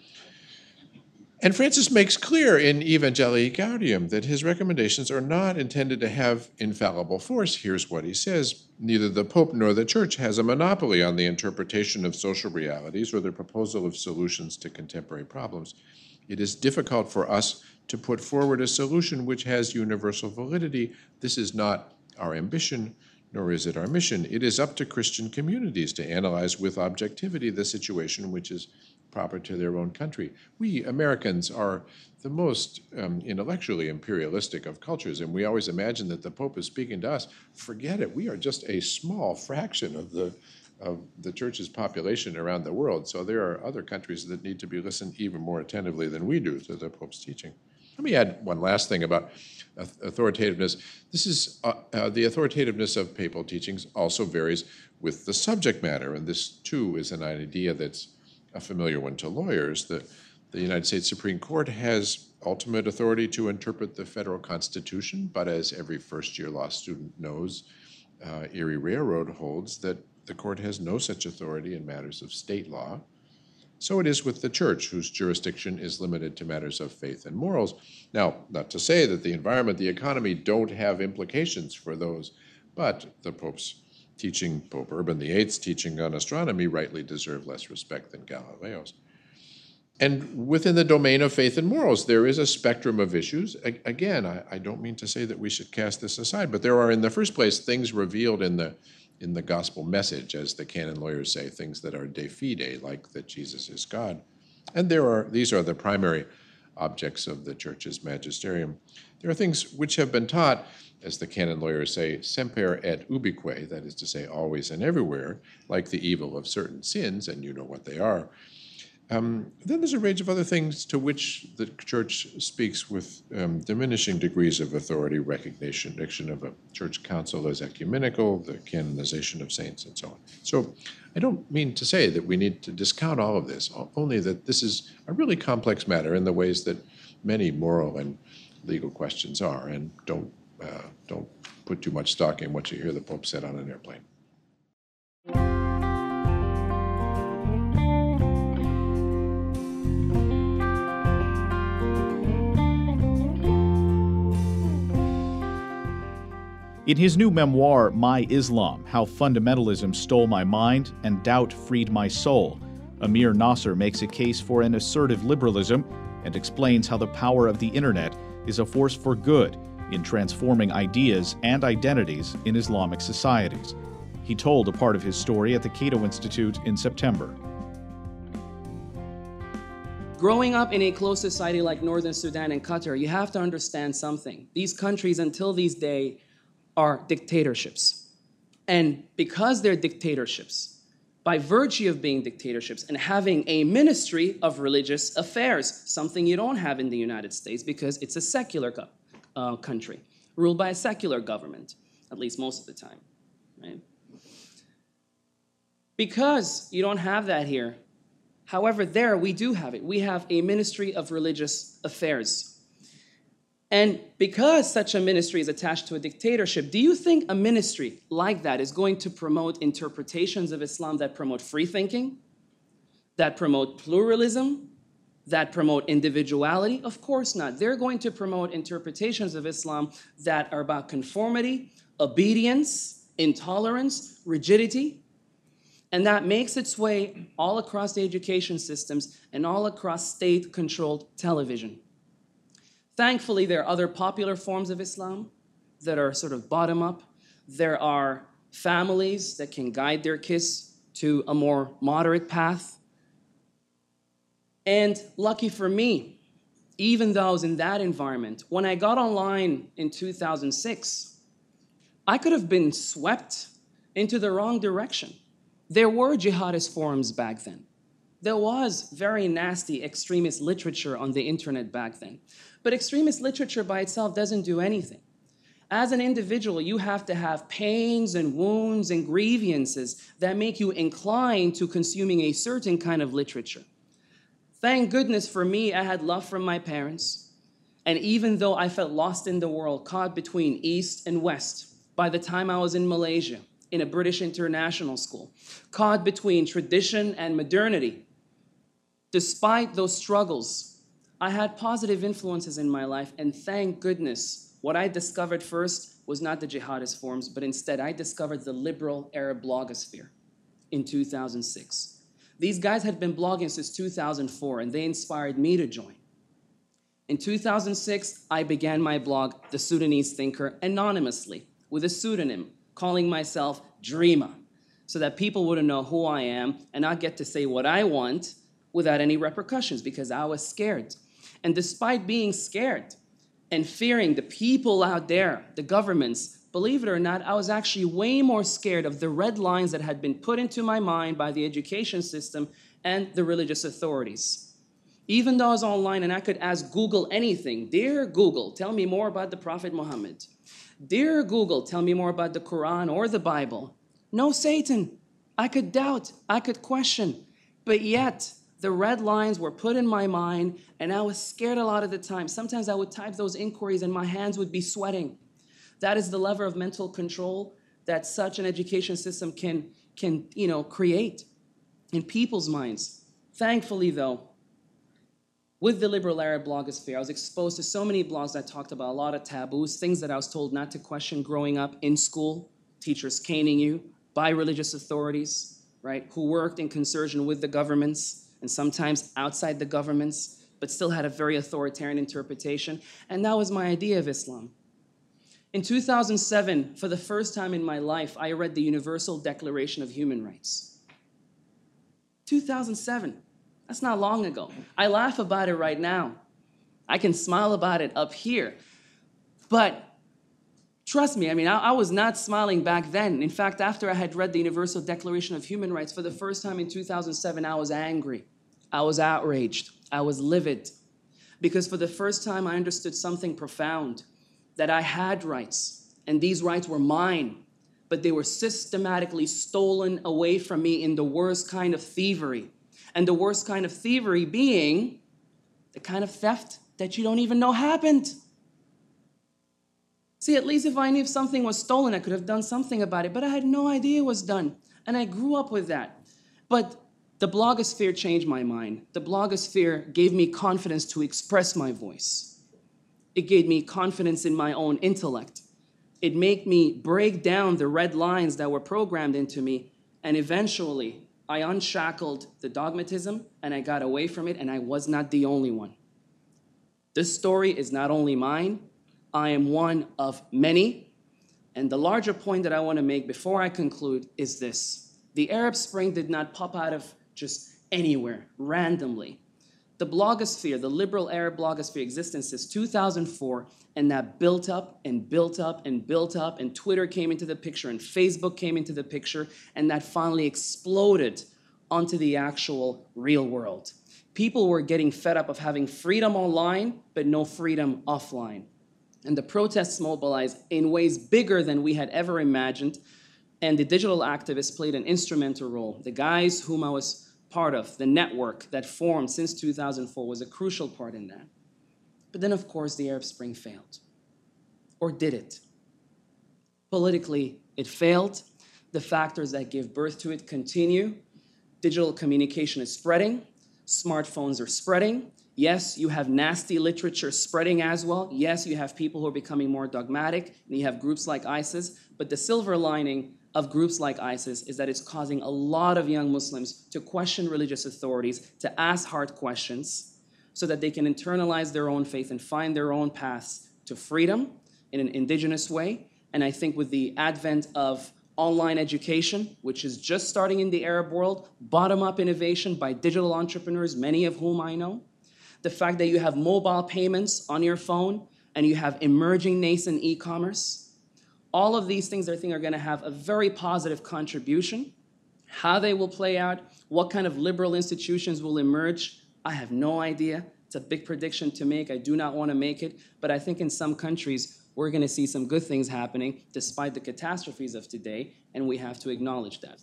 And Francis makes clear in Evangelii Gaudium that his recommendations are not intended to have infallible force. Here's what he says: neither the Pope nor the Church has a monopoly on the interpretation of social realities or the proposal of solutions to contemporary problems. It is difficult for us to put forward a solution which has universal validity. This is not our ambition, nor is it our mission. It is up to Christian communities to analyze with objectivity the situation which is proper to their own country. We Americans are the most intellectually imperialistic of cultures, and we always imagine that the Pope is speaking to us. Forget it. We are just a small fraction of the Church's population around the world. So there are other countries that need to be listened even more attentively than we do to the Pope's teaching. Let me add one last thing about authoritativeness. This is the authoritativeness of papal teachings also varies with the subject matter, and this too is an idea that's a familiar one to lawyers. The United States Supreme Court has ultimate authority to interpret the federal Constitution, but as every first-year law student knows, Erie Railroad holds that the court has no such authority in matters of state law. So it is with the Church, whose jurisdiction is limited to matters of faith and morals. Now, not to say that the environment, the economy don't have implications for those, but the Pope's teaching, Pope Urban VIII's teaching on astronomy, rightly deserve less respect than Galileo's. And within the domain of faith and morals, there is a spectrum of issues. Again, I don't mean to say that we should cast this aside, but there are, in the first place, things revealed in the gospel message, as the canon lawyers say, things that are de fide, like that Jesus is God. And these are the primary objects of the Church's magisterium. There are things which have been taught, as the canon lawyers say, semper et ubique, that is to say, always and everywhere, like the evil of certain sins, and you know what they are. Then there's a range of other things to which the Church speaks with diminishing degrees of authority, recognition of a Church council as ecumenical, the canonization of saints, and so on. So I don't mean to say that we need to discount all of this, only that this is a really complex matter in the ways that many moral and legal questions are, and don't put too much stock in what you hear the Pope said on an airplane. In his new memoir, My Islam, How Fundamentalism Stole My Mind and Doubt Freed My Soul, Amir Nasser makes a case for an assertive liberalism and explains how the power of the internet is a force for good in transforming ideas and identities in Islamic societies. He told a part of his story at the Cato Institute in September. Growing up in a closed society like Northern Sudan and Qatar, you have to understand something. These countries, until these days, are dictatorships. And because they're dictatorships, by virtue of being dictatorships and having a ministry of religious affairs, something you don't have in the United States because it's a secular country, ruled by a secular government, at least most of the time, right? Because you don't have that here, however, there we do have it. We have a ministry of religious affairs. And because such a ministry is attached to a dictatorship, do you think a ministry like that is going to promote interpretations of Islam that promote free thinking, that promote pluralism, that promote individuality? Of course not. They're going to promote interpretations of Islam that are about conformity, obedience, intolerance, rigidity. And that makes its way all across the education systems and all across state-controlled television. Thankfully, there are other popular forms of Islam that are sort of bottom-up. There are families that can guide their kids to a more moderate path. And lucky for me, even though I was in that environment, when I got online in 2006, I could have been swept into the wrong direction. There were jihadist forums back then. There was very nasty extremist literature on the internet back then. But extremist literature by itself doesn't do anything. As an individual, you have to have pains and wounds and grievances that make you inclined to consuming a certain kind of literature. Thank goodness for me, I had love from my parents. And even though I felt lost in the world, caught between East and West, by the time I was in Malaysia, in a British international school, caught between tradition and modernity, despite those struggles, I had positive influences in my life, and thank goodness, what I discovered first was not the jihadist forums, but instead I discovered the liberal Arab blogosphere in 2006. These guys had been blogging since 2004, and they inspired me to join. In 2006, I began my blog, The Sudanese Thinker, anonymously, with a pseudonym, calling myself Dreama, so that people wouldn't know who I am and not get to say what I want without any repercussions, because I was scared. And despite being scared and fearing the people out there, the governments, believe it or not, I was actually way more scared of the red lines that had been put into my mind by the education system and the religious authorities. Even though I was online and I could ask Google anything, dear Google, tell me more about the Prophet Muhammad. Dear Google, tell me more about the Quran or the Bible. No, Satan. I could doubt, I could question, but yet the red lines were put in my mind, and I was scared a lot of the time. Sometimes I would type those inquiries and my hands would be sweating. That is the level of mental control that such an education system can create in people's minds. Thankfully, though, with the liberal Arab blogosphere, I was exposed to so many blogs that talked about a lot of taboos, things that I was told not to question growing up in school, teachers caning you by religious authorities, right, who worked in concertation with the governments, and sometimes outside the governments, but still had a very authoritarian interpretation. And that was my idea of Islam. In 2007, for the first time in my life, I read the Universal Declaration of Human Rights. 2007, that's not long ago. I laugh about it right now. I can smile about it up here. But trust me, I was not smiling back then. In fact, after I had read the Universal Declaration of Human Rights for the first time in 2007, I was angry. I was outraged. I was livid. Because for the first time, I understood something profound, that I had rights, and these rights were mine, but they were systematically stolen away from me in the worst kind of thievery. And the worst kind of thievery being the kind of theft that you don't even know happened. See, at least if I knew if something was stolen, I could have done something about it, but I had no idea it was done. And I grew up with that. But the blogosphere changed my mind. The blogosphere gave me confidence to express my voice. It gave me confidence in my own intellect. It made me break down the red lines that were programmed into me, and eventually I unshackled the dogmatism and I got away from it, and I was not the only one. This story is not only mine, I am one of many. And the larger point that I want to make before I conclude is this. The Arab Spring did not pop out of just anywhere, randomly. The blogosphere, the liberal Arab blogosphere existed since 2004, and that built up and built up and built up, and Twitter came into the picture, and Facebook came into the picture, and that finally exploded onto the actual real world. People were getting fed up of having freedom online, but no freedom offline. And the protests mobilized in ways bigger than we had ever imagined, and the digital activists played an instrumental role. The guys whom I was part of, the network that formed since 2004, was a crucial part in that. But then, of course, the Arab Spring failed. Or did it? Politically, it failed. The factors that give birth to it continue. Digital communication is spreading. Smartphones are spreading. Yes, you have nasty literature spreading as well. Yes, you have people who are becoming more dogmatic, and you have groups like ISIS. But the silver lining of groups like ISIS is that it's causing a lot of young Muslims to question religious authorities, to ask hard questions, so that they can internalize their own faith and find their own paths to freedom in an indigenous way. And I think with the advent of online education, which is just starting in the Arab world, bottom-up innovation by digital entrepreneurs, many of whom I know, the fact that you have mobile payments on your phone and you have emerging nascent e-commerce, all of these things I think are going to have a very positive contribution. How they will play out, what kind of liberal institutions will emerge, I have no idea. It's a big prediction to make. I do not want to make it. But I think in some countries, we're going to see some good things happening despite the catastrophes of today, and we have to acknowledge that.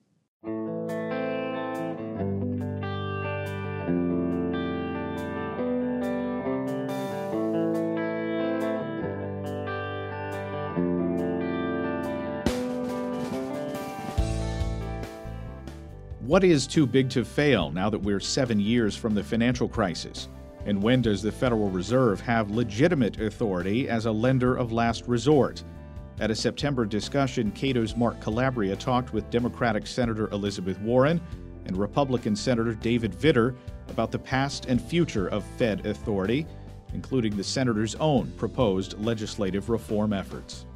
What is too big to fail now that we're 7 years from the financial crisis? And when does the Federal Reserve have legitimate authority as a lender of last resort? At a September discussion, Cato's Mark Calabria talked with Democratic Senator Elizabeth Warren and Republican Senator David Vitter about the past and future of Fed authority, including the senator's own proposed legislative reform efforts.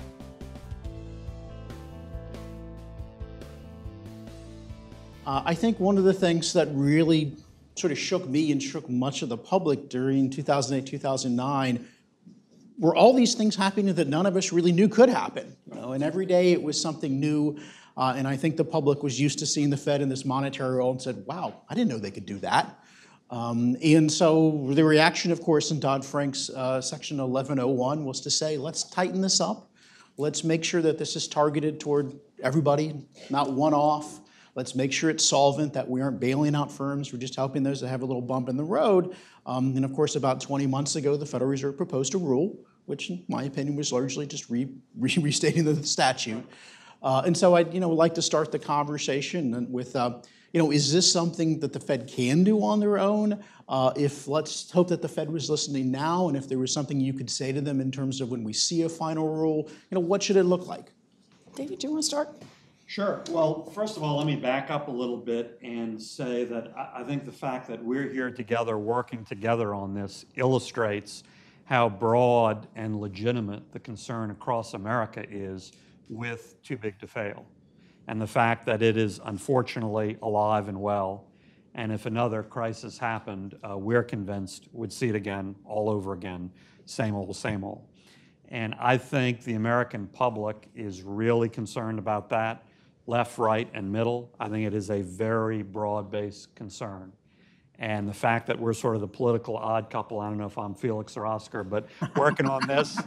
I think one of the things that really sort of shook me and shook much of the public during 2008, 2009 were all these things happening that none of us really knew could happen. And every day it was something new. And I think the public was used to seeing the Fed in this monetary role and said, wow, I didn't know they could do that. And so the reaction, of course, in Dodd-Frank's Section 1101 was to say, let's tighten this up. Let's make sure that this is targeted toward everybody, not one-off. Let's make sure it's solvent, that we aren't bailing out firms. We're just helping those that have a little bump in the road. And of course, about 20 months ago, the Federal Reserve proposed a rule, which in my opinion was largely just restating the statute. And so I'd like to start the conversation with, is this something that the Fed can do on their own? Let's hope that the Fed was listening now, and if there was something you could say to them in terms of when we see a final rule, what should it look like? David, do you want to start? Sure. Well, first of all, let me back up a little bit and say that I think the fact that we're here together, working together on this, illustrates how broad and legitimate the concern across America is with too big to fail. And the fact that it is unfortunately alive and well. And if another crisis happened, we're convinced we'd see it again, all over again, same old, same old. And I think the American public is really concerned about that. Left, right, and middle, I think it is a very broad-based concern. And the fact that we're sort of the political odd couple, I don't know if I'm Felix or Oscar, but working on this,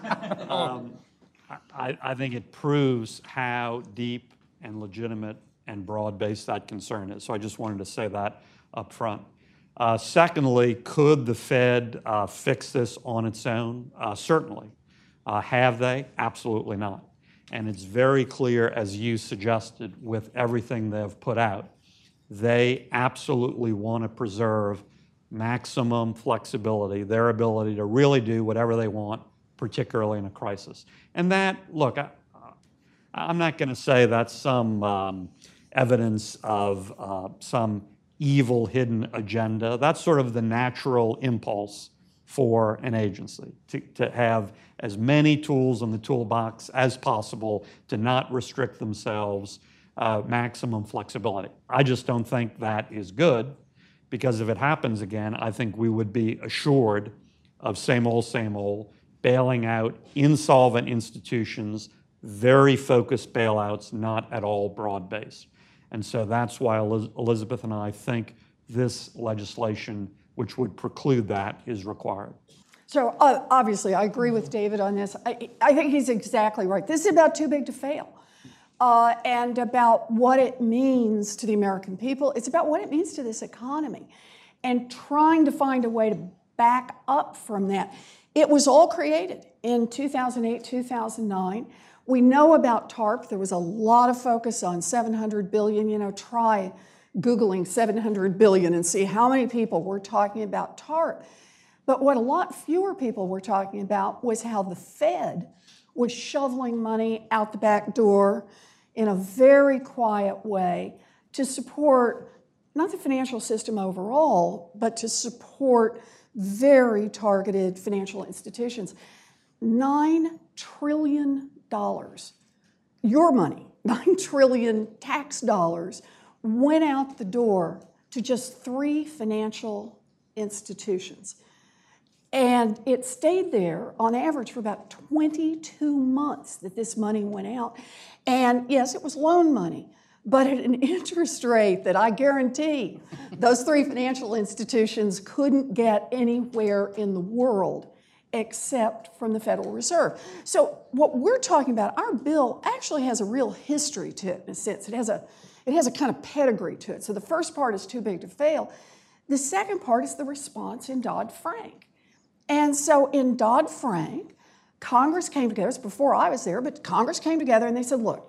I think it proves how deep and legitimate and broad-based that concern is. So I just wanted to say that up front. Secondly, could the Fed fix this on its own? Certainly. Have they? Absolutely not. And it's very clear, as you suggested, with everything they've put out, they absolutely want to preserve maximum flexibility, their ability to really do whatever they want, particularly in a crisis. And that, look, I'm not going to say that's some evidence of some evil hidden agenda. That's sort of the natural impulse for an agency, to have as many tools in the toolbox as possible to not restrict themselves, maximum flexibility. I just don't think that is good. because if it happens again, I think we would be assured of same old, bailing out insolvent institutions, very focused bailouts, not at all broad-based. And so that's why Elizabeth and I think this legislation, which would preclude that, is required. So obviously, I agree with David on this. I think he's exactly right. This is about too big to fail. And about what it means to the American people. It's about what it means to this economy and trying to find a way to back up from that. It was all created in 2008, 2009. We know about TARP. There was a lot of focus on $700 billion. You know, try Googling $700 billion and see how many people were talking about TARP. But what a lot fewer people were talking about was how the Fed was shoveling money out the back door in a very quiet way to support not the financial system overall, but to support very targeted financial institutions. $9 trillion, your money, $9 trillion tax dollars went out the door to just 3 financial institutions. And it stayed there on average for about 22 months that this money went out. And yes, it was loan money, but at an interest rate that I guarantee those 3 financial institutions couldn't get anywhere in the world except from the Federal Reserve. So what we're talking about, our bill actually has a real history to it in a sense. It has a kind of pedigree to it. So the first part is too big to fail. The second part is the response in Dodd-Frank. And so in Dodd-Frank, Congress came together, it's before I was there, but Congress came together and they said, look,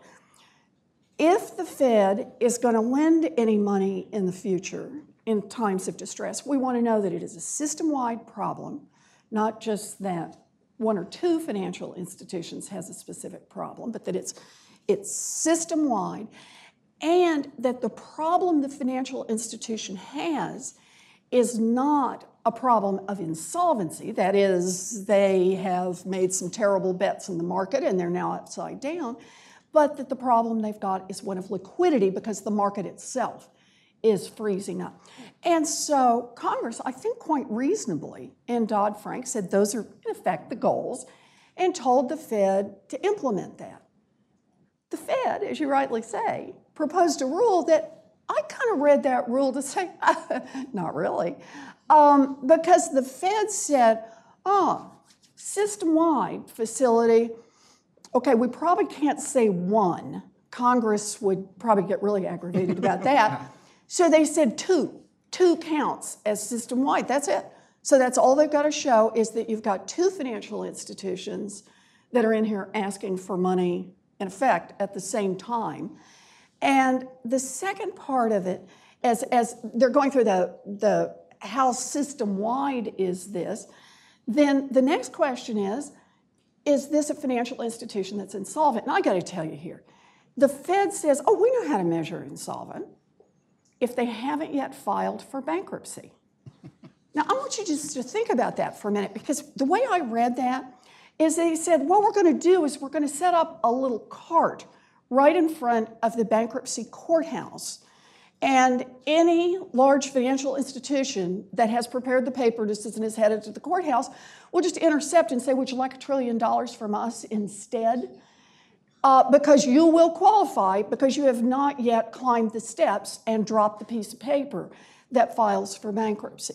if the Fed is going to lend any money in the future in times of distress, we want to know that it is a system-wide problem, not just that 1 or 2 financial institutions has a specific problem, but that it's system-wide, and that the problem the financial institution has is not a problem of insolvency. That is, they have made some terrible bets in the market and they're now upside down, but that the problem they've got is one of liquidity because the market itself is freezing up. And so Congress, I think quite reasonably, in Dodd-Frank said those are in effect the goals and told the Fed to implement that. The Fed, as you rightly say, proposed a rule that I kind of read that rule to say, not really. Because the Fed said, system-wide facility, okay, we probably can't say 1. Congress would probably get really aggravated about that. So they said 2. 2 counts as system-wide, that's it. So that's all they've got to show is that you've got 2 financial institutions that are in here asking for money, in effect, at the same time. And the second part of it, as they're going through the how system-wide is this, then the next question is this a financial institution that's insolvent? And I got to tell you here, the Fed says, we know how to measure insolvent if they haven't yet filed for bankruptcy. Now, I want you just to think about that for a minute, because the way I read that is they said, what we're going to do is we're going to set up a little cart right in front of the bankruptcy courthouse. And any large financial institution that has prepared the paper just as it is headed to the courthouse will just intercept and say, would you like $1 trillion from us instead? Because you will qualify because you have not yet climbed the steps and dropped the piece of paper that files for bankruptcy.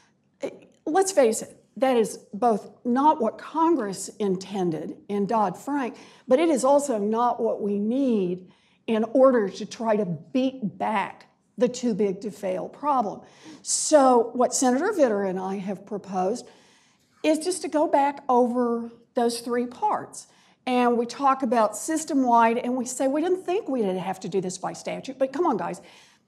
Let's face it, that is both not what Congress intended in Dodd-Frank, but it is also not what we need in order to try to beat back the too big to fail problem. So what Senator Vitter and I have proposed is just to go back over those 3 parts. And we talk about system-wide, and we say we didn't think we'd have to do this by statute, but come on, guys,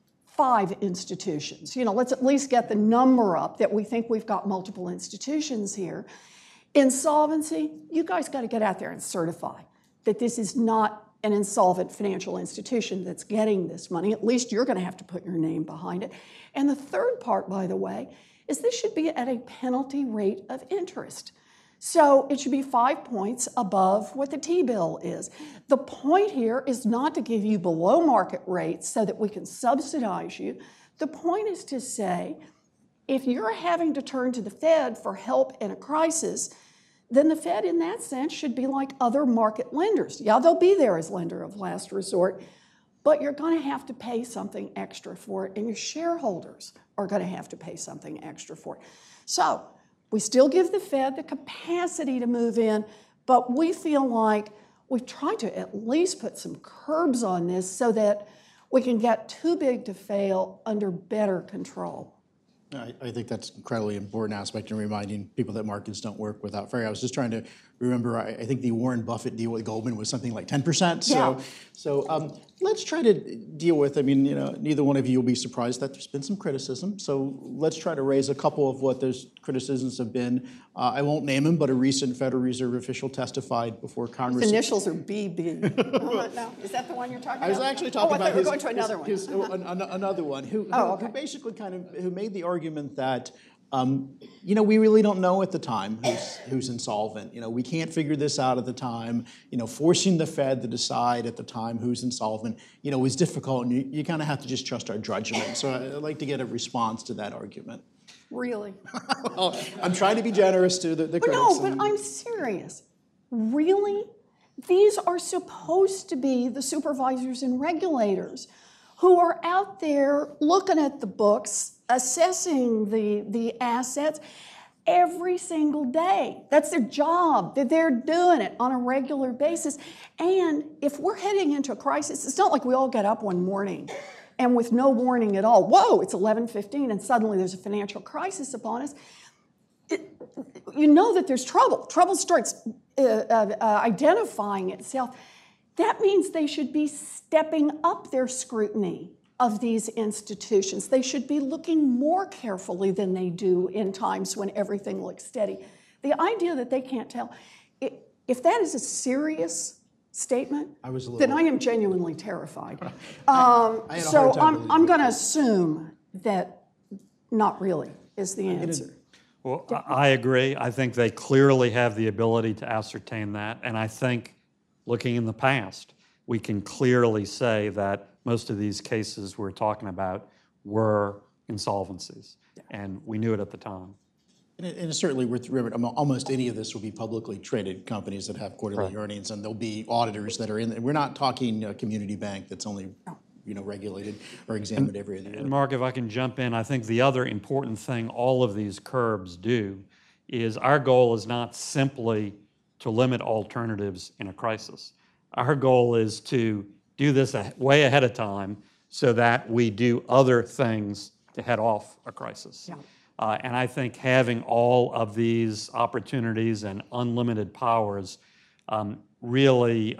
5 institutions. Let's at least get the number up that we think we've got multiple institutions here. Insolvency, you guys got to get out there and certify that this is not an insolvent financial institution that's getting this money. At least you're going to have to put your name behind it. And the third part, by the way, is this should be at a penalty rate of interest. So it should be 5 points above what the T-bill is. The point here is not to give you below market rates so that we can subsidize you. The point is to say, if you're having to turn to the Fed for help in a crisis, then the Fed in that sense should be like other market lenders. Yeah, they'll be there as lender of last resort, but you're going to have to pay something extra for it, and your shareholders are going to have to pay something extra for it. So we still give the Fed the capacity to move in, but we feel like we've tried to at least put some curbs on this so that we can get too big to fail under better control. I think that's an incredibly important aspect in reminding people that markets don't work without fair. I was just trying to remember, I think the Warren Buffett deal with Goldman was something like 10%. So let's try to deal with, neither one of you will be surprised that there's been some criticism. So let's try to raise a couple of what those criticisms have been. I won't name them, but a recent Federal Reserve official testified before Congress. His initials are BB. No, is that the one you're talking about? I was actually talking about we're going to another one. Another one who basically who made the argument that we really don't know at the time who's insolvent. We can't figure this out at the time. Forcing the Fed to decide at the time who's insolvent, is difficult, and you kind of have to just trust our judgment. So I'd like to get a response to that argument. Really? Well, I'm trying to be generous to the critics. No, but I'm serious. Really? These are supposed to be the supervisors and regulators who are out there looking at the books, assessing the assets every single day. That's their job. They're doing it on a regular basis. And if we're heading into a crisis, it's not like we all get up one morning and with no warning at all, whoa, it's 11:15 and suddenly there's a financial crisis upon us. You know that there's trouble. Trouble starts identifying itself. That means they should be stepping up their scrutiny of these institutions. They should be looking more carefully than they do in times when everything looks steady. The idea that they can't tell, if that is a serious statement, then I am genuinely terrified. So I'm going to assume that not really is the answer. Well, I agree. I think they clearly have the ability to ascertain that. And I think, looking in the past, we can clearly say that most of these cases we're talking about were insolvencies. And we knew it at the time. And it's certainly worth remembering, almost any of this will be publicly traded companies that have quarterly earnings, and there'll be auditors that are in. We're not talking a community bank that's only regulated or examined every other year. And Mark, if I can jump in, I think the other important thing all of these curbs do is our goal is not simply to limit alternatives in a crisis. Our goal is to do this way ahead of time so that we do other things to head off a crisis. And I think having all of these opportunities and unlimited powers really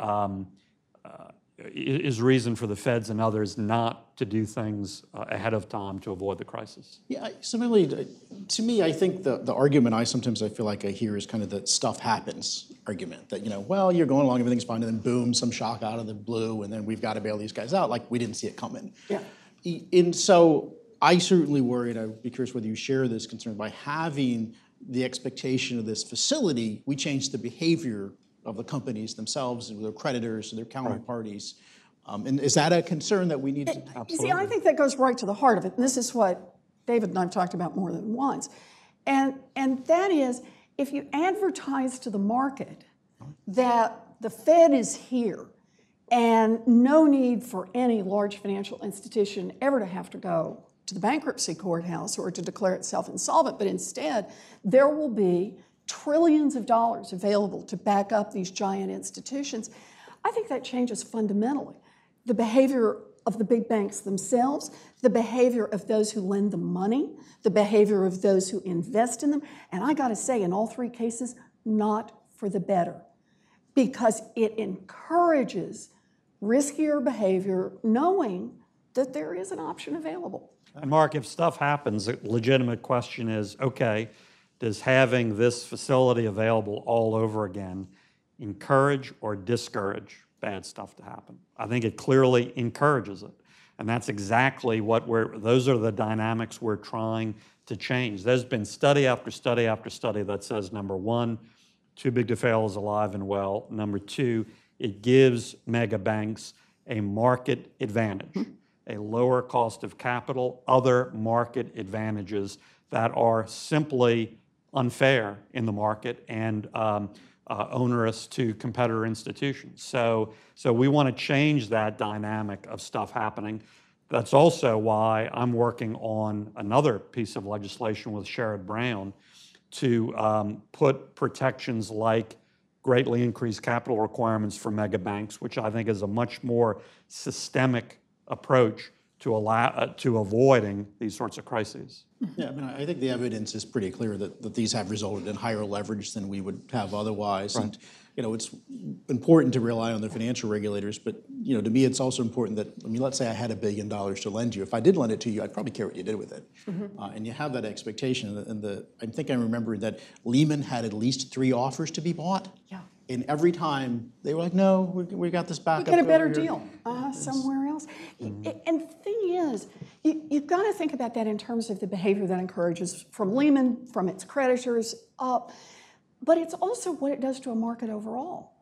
is reason for the feds and others not to do things ahead of time to avoid the crisis. Yeah, similarly, to me, I think the argument I feel like I hear is kind of the stuff happens argument. That, you're going along, everything's fine, and then boom, some shock out of the blue, and then we've got to bail these guys out like we didn't see it coming. And so I certainly worry, and I would be curious whether you share this concern, by having the expectation of this facility, we change the behavior of the companies themselves, and their creditors, and their counterparties. And is that a concern that we need to? You see, I think that goes right to the heart of it. And this is what David and I have talked about more than once. And that is, if you advertise to the market that the Fed is here and no need for any large financial institution ever to have to go to the bankruptcy courthouse or to declare itself insolvent, but instead there will be trillions of dollars available to back up these giant institutions, I think that changes fundamentally the behavior of the big banks themselves, the behavior of those who lend them money, the behavior of those who invest in them, and I gotta say, in all three cases, not for the better, because it encourages riskier behavior knowing that there is an option available. And Mark, if stuff happens, a legitimate question is, okay, does having this facility available all over again encourage or discourage bad stuff to happen? I think it clearly encourages it. And that's exactly what those are the dynamics we're trying to change. There's been study after study after study that says, number one, too big to fail is alive and well. Number two, it gives mega banks a market advantage. a lower cost of capital, other market advantages that are simply unfair in the market and onerous to competitor institutions. So we want to change that dynamic of stuff happening. That's also why I'm working on another piece of legislation with Sherrod Brown to put protections like greatly increased capital requirements for mega banks, which I think is a much more systemic approach to avoiding these sorts of crises. Yeah, I mean, I think the evidence is pretty clear that these have resulted in higher leverage than we would have otherwise. Right. And, it's important to rely on the financial regulators, but, to me, it's also important that, let's say I had $1 billion to lend you. If I did lend it to you, I'd probably care what you did with it. Mm-hmm. And you have that expectation. And I think I remember that Lehman had at least 3 offers to be bought. Yeah. And every time they were like, no, we got this back. We get a better deal somewhere else. Mm-hmm. And the thing is, you've got to think about that in terms of the behavior that encourages from Lehman, from its creditors up, but it's also what it does to a market overall.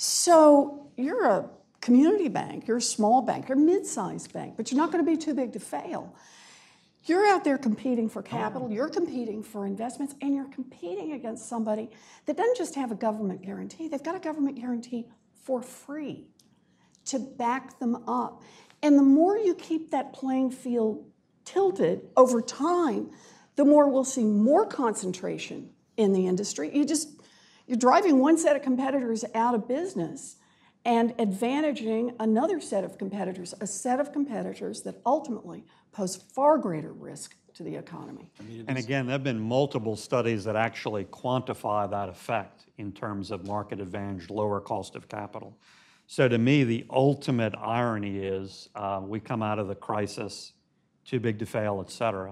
So you're a community bank, you're a small bank, you're a mid-sized bank, but you're not going to be too big to fail. You're out there competing for capital, you're competing for investments, and you're competing against somebody that doesn't just have a government guarantee, they've got a government guarantee for free to back them up. And the more you keep that playing field tilted over time, the more we'll see more concentration in the industry. You're driving one set of competitors out of business and advantaging another set of competitors, a set of competitors that ultimately pose far greater risk to the economy. And again, there have been multiple studies that actually quantify that effect in terms of market advantage, lower cost of capital. So to me, the ultimate irony is we come out of the crisis, too big to fail, et cetera.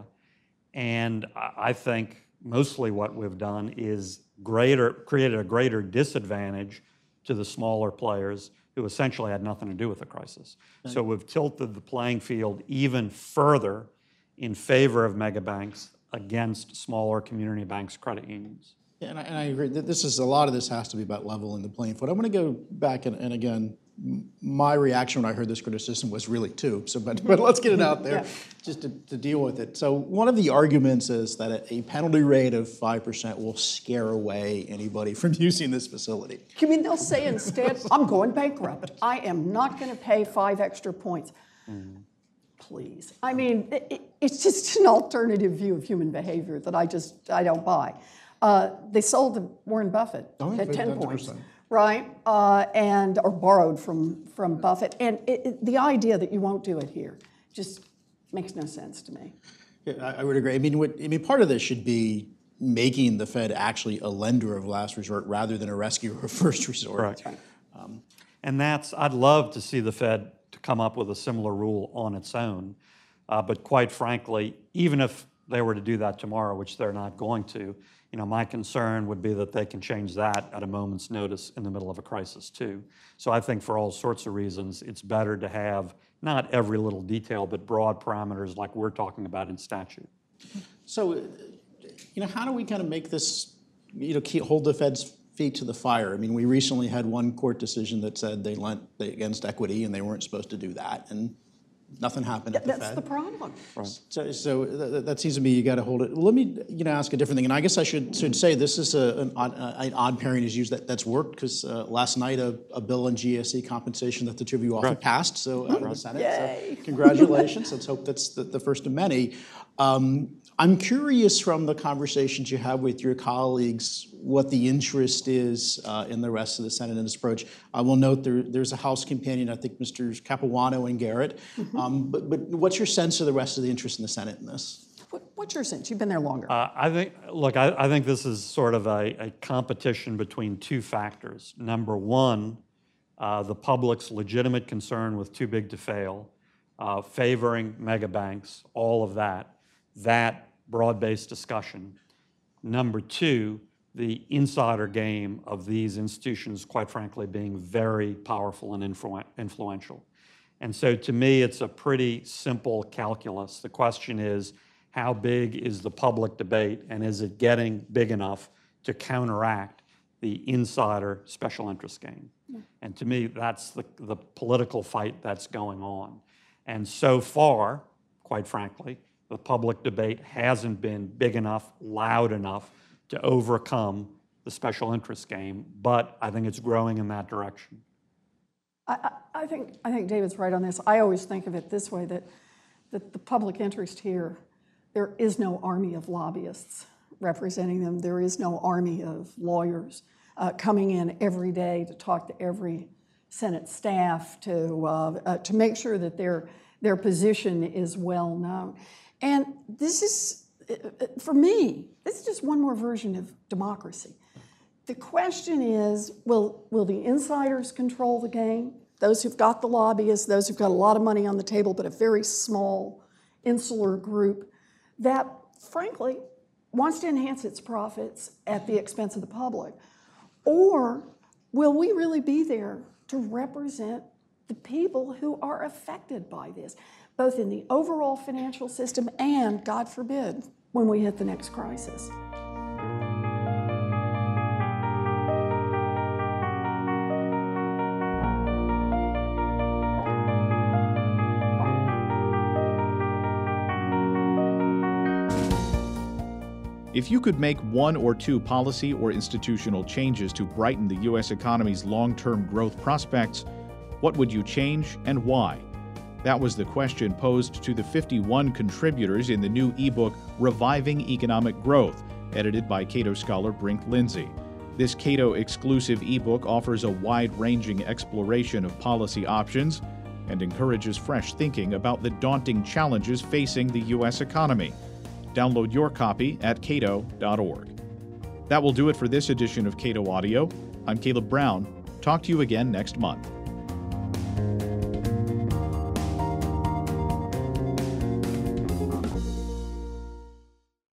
And I think mostly what we've done is created a greater disadvantage to the smaller players who essentially had nothing to do with the crisis. So we've tilted the playing field even further in favor of mega banks against smaller community banks, credit unions. Yeah, and I agree. A lot of this has to be about leveling the playing field. I want to go back and again, my reaction when I heard this criticism was really two. But let's get it out there just to deal with it. So one of the arguments is that a penalty rate of 5% will scare away anybody from using this facility. You mean they'll say instead, I'm going bankrupt. I am not going to pay 5 extra points. Mm. Please. I mean, it's just an alternative view of human behavior that I don't buy. They sold to Warren Buffett at 10 points. Right, or borrowed from Buffett. And the idea that you won't do it here just makes no sense to me. Yeah, I would agree. I mean, part of this should be making the Fed actually a lender of last resort rather than a rescuer of first resort. Right. That's right. And I'd love to see the Fed to come up with a similar rule on its own. But quite frankly, even if they were to do that tomorrow, which they're not going to, my concern would be that they can change that at a moment's notice in the middle of a crisis too. So I think for all sorts of reasons, it's better to have not every little detail, but broad parameters like we're talking about in statute. So, how do we kind of make this, hold the Fed's feet to the fire? I mean, we recently had one court decision that said they lent against equity and they weren't supposed to do that. And nothing happened at the Fed. That's the problem. Right. So that seems to me you got to hold it. Let me ask a different thing, and I guess I should say this is an odd pairing is used that's worked because last night a bill on GSE compensation that the two of you offered passed. So out of the Senate. Yay. So congratulations. Let's hope that's the first of many. I'm curious from the conversations you have with your colleagues what the interest is in the rest of the Senate in this approach. I will note there's a House companion, I think Mr. Capuano and Garrett. Mm-hmm. But what's your sense of the rest of the interest in the Senate in this? What's your sense? You've been there longer. I think this is sort of a competition between two factors. Number one, the public's legitimate concern with too big to fail, favoring mega banks, all of that broad-based discussion. Number two, the insider game of these institutions, quite frankly, being very powerful and influential. And so to me, it's a pretty simple calculus. The question is, how big is the public debate, and is it getting big enough to counteract the insider special interest game? Yeah. And to me, that's the political fight that's going on. And so far, quite frankly, the public debate hasn't been big enough, loud enough to overcome the special interest game, but I think it's growing in that direction. I think David's right on this. I always think of it this way, that the public interest here, there is no army of lobbyists representing them. There is no army of lawyers coming in every day to talk to every Senate staff to make sure that their position is well known. And this is, for me, this is just one more version of democracy. The question is, will the insiders control the game? Those who've got the lobbyists, those who've got a lot of money on the table, but a very small, insular group that, frankly, wants to enhance its profits at the expense of the public? Or will we really be there to represent the people who are affected by this, both in the overall financial system and, God forbid, when we hit the next crisis? If you could make one or two policy or institutional changes to brighten the U.S. economy's long-term growth prospects, what would you change and why? That was the question posed to the 51 contributors in the new ebook, Reviving Economic Growth, edited by Cato scholar Brink Lindsay. This Cato-exclusive ebook offers a wide-ranging exploration of policy options and encourages fresh thinking about the daunting challenges facing the U.S. economy. Download your copy at cato.org. That will do it for this edition of Cato Audio. I'm Caleb Brown. Talk to you again next month.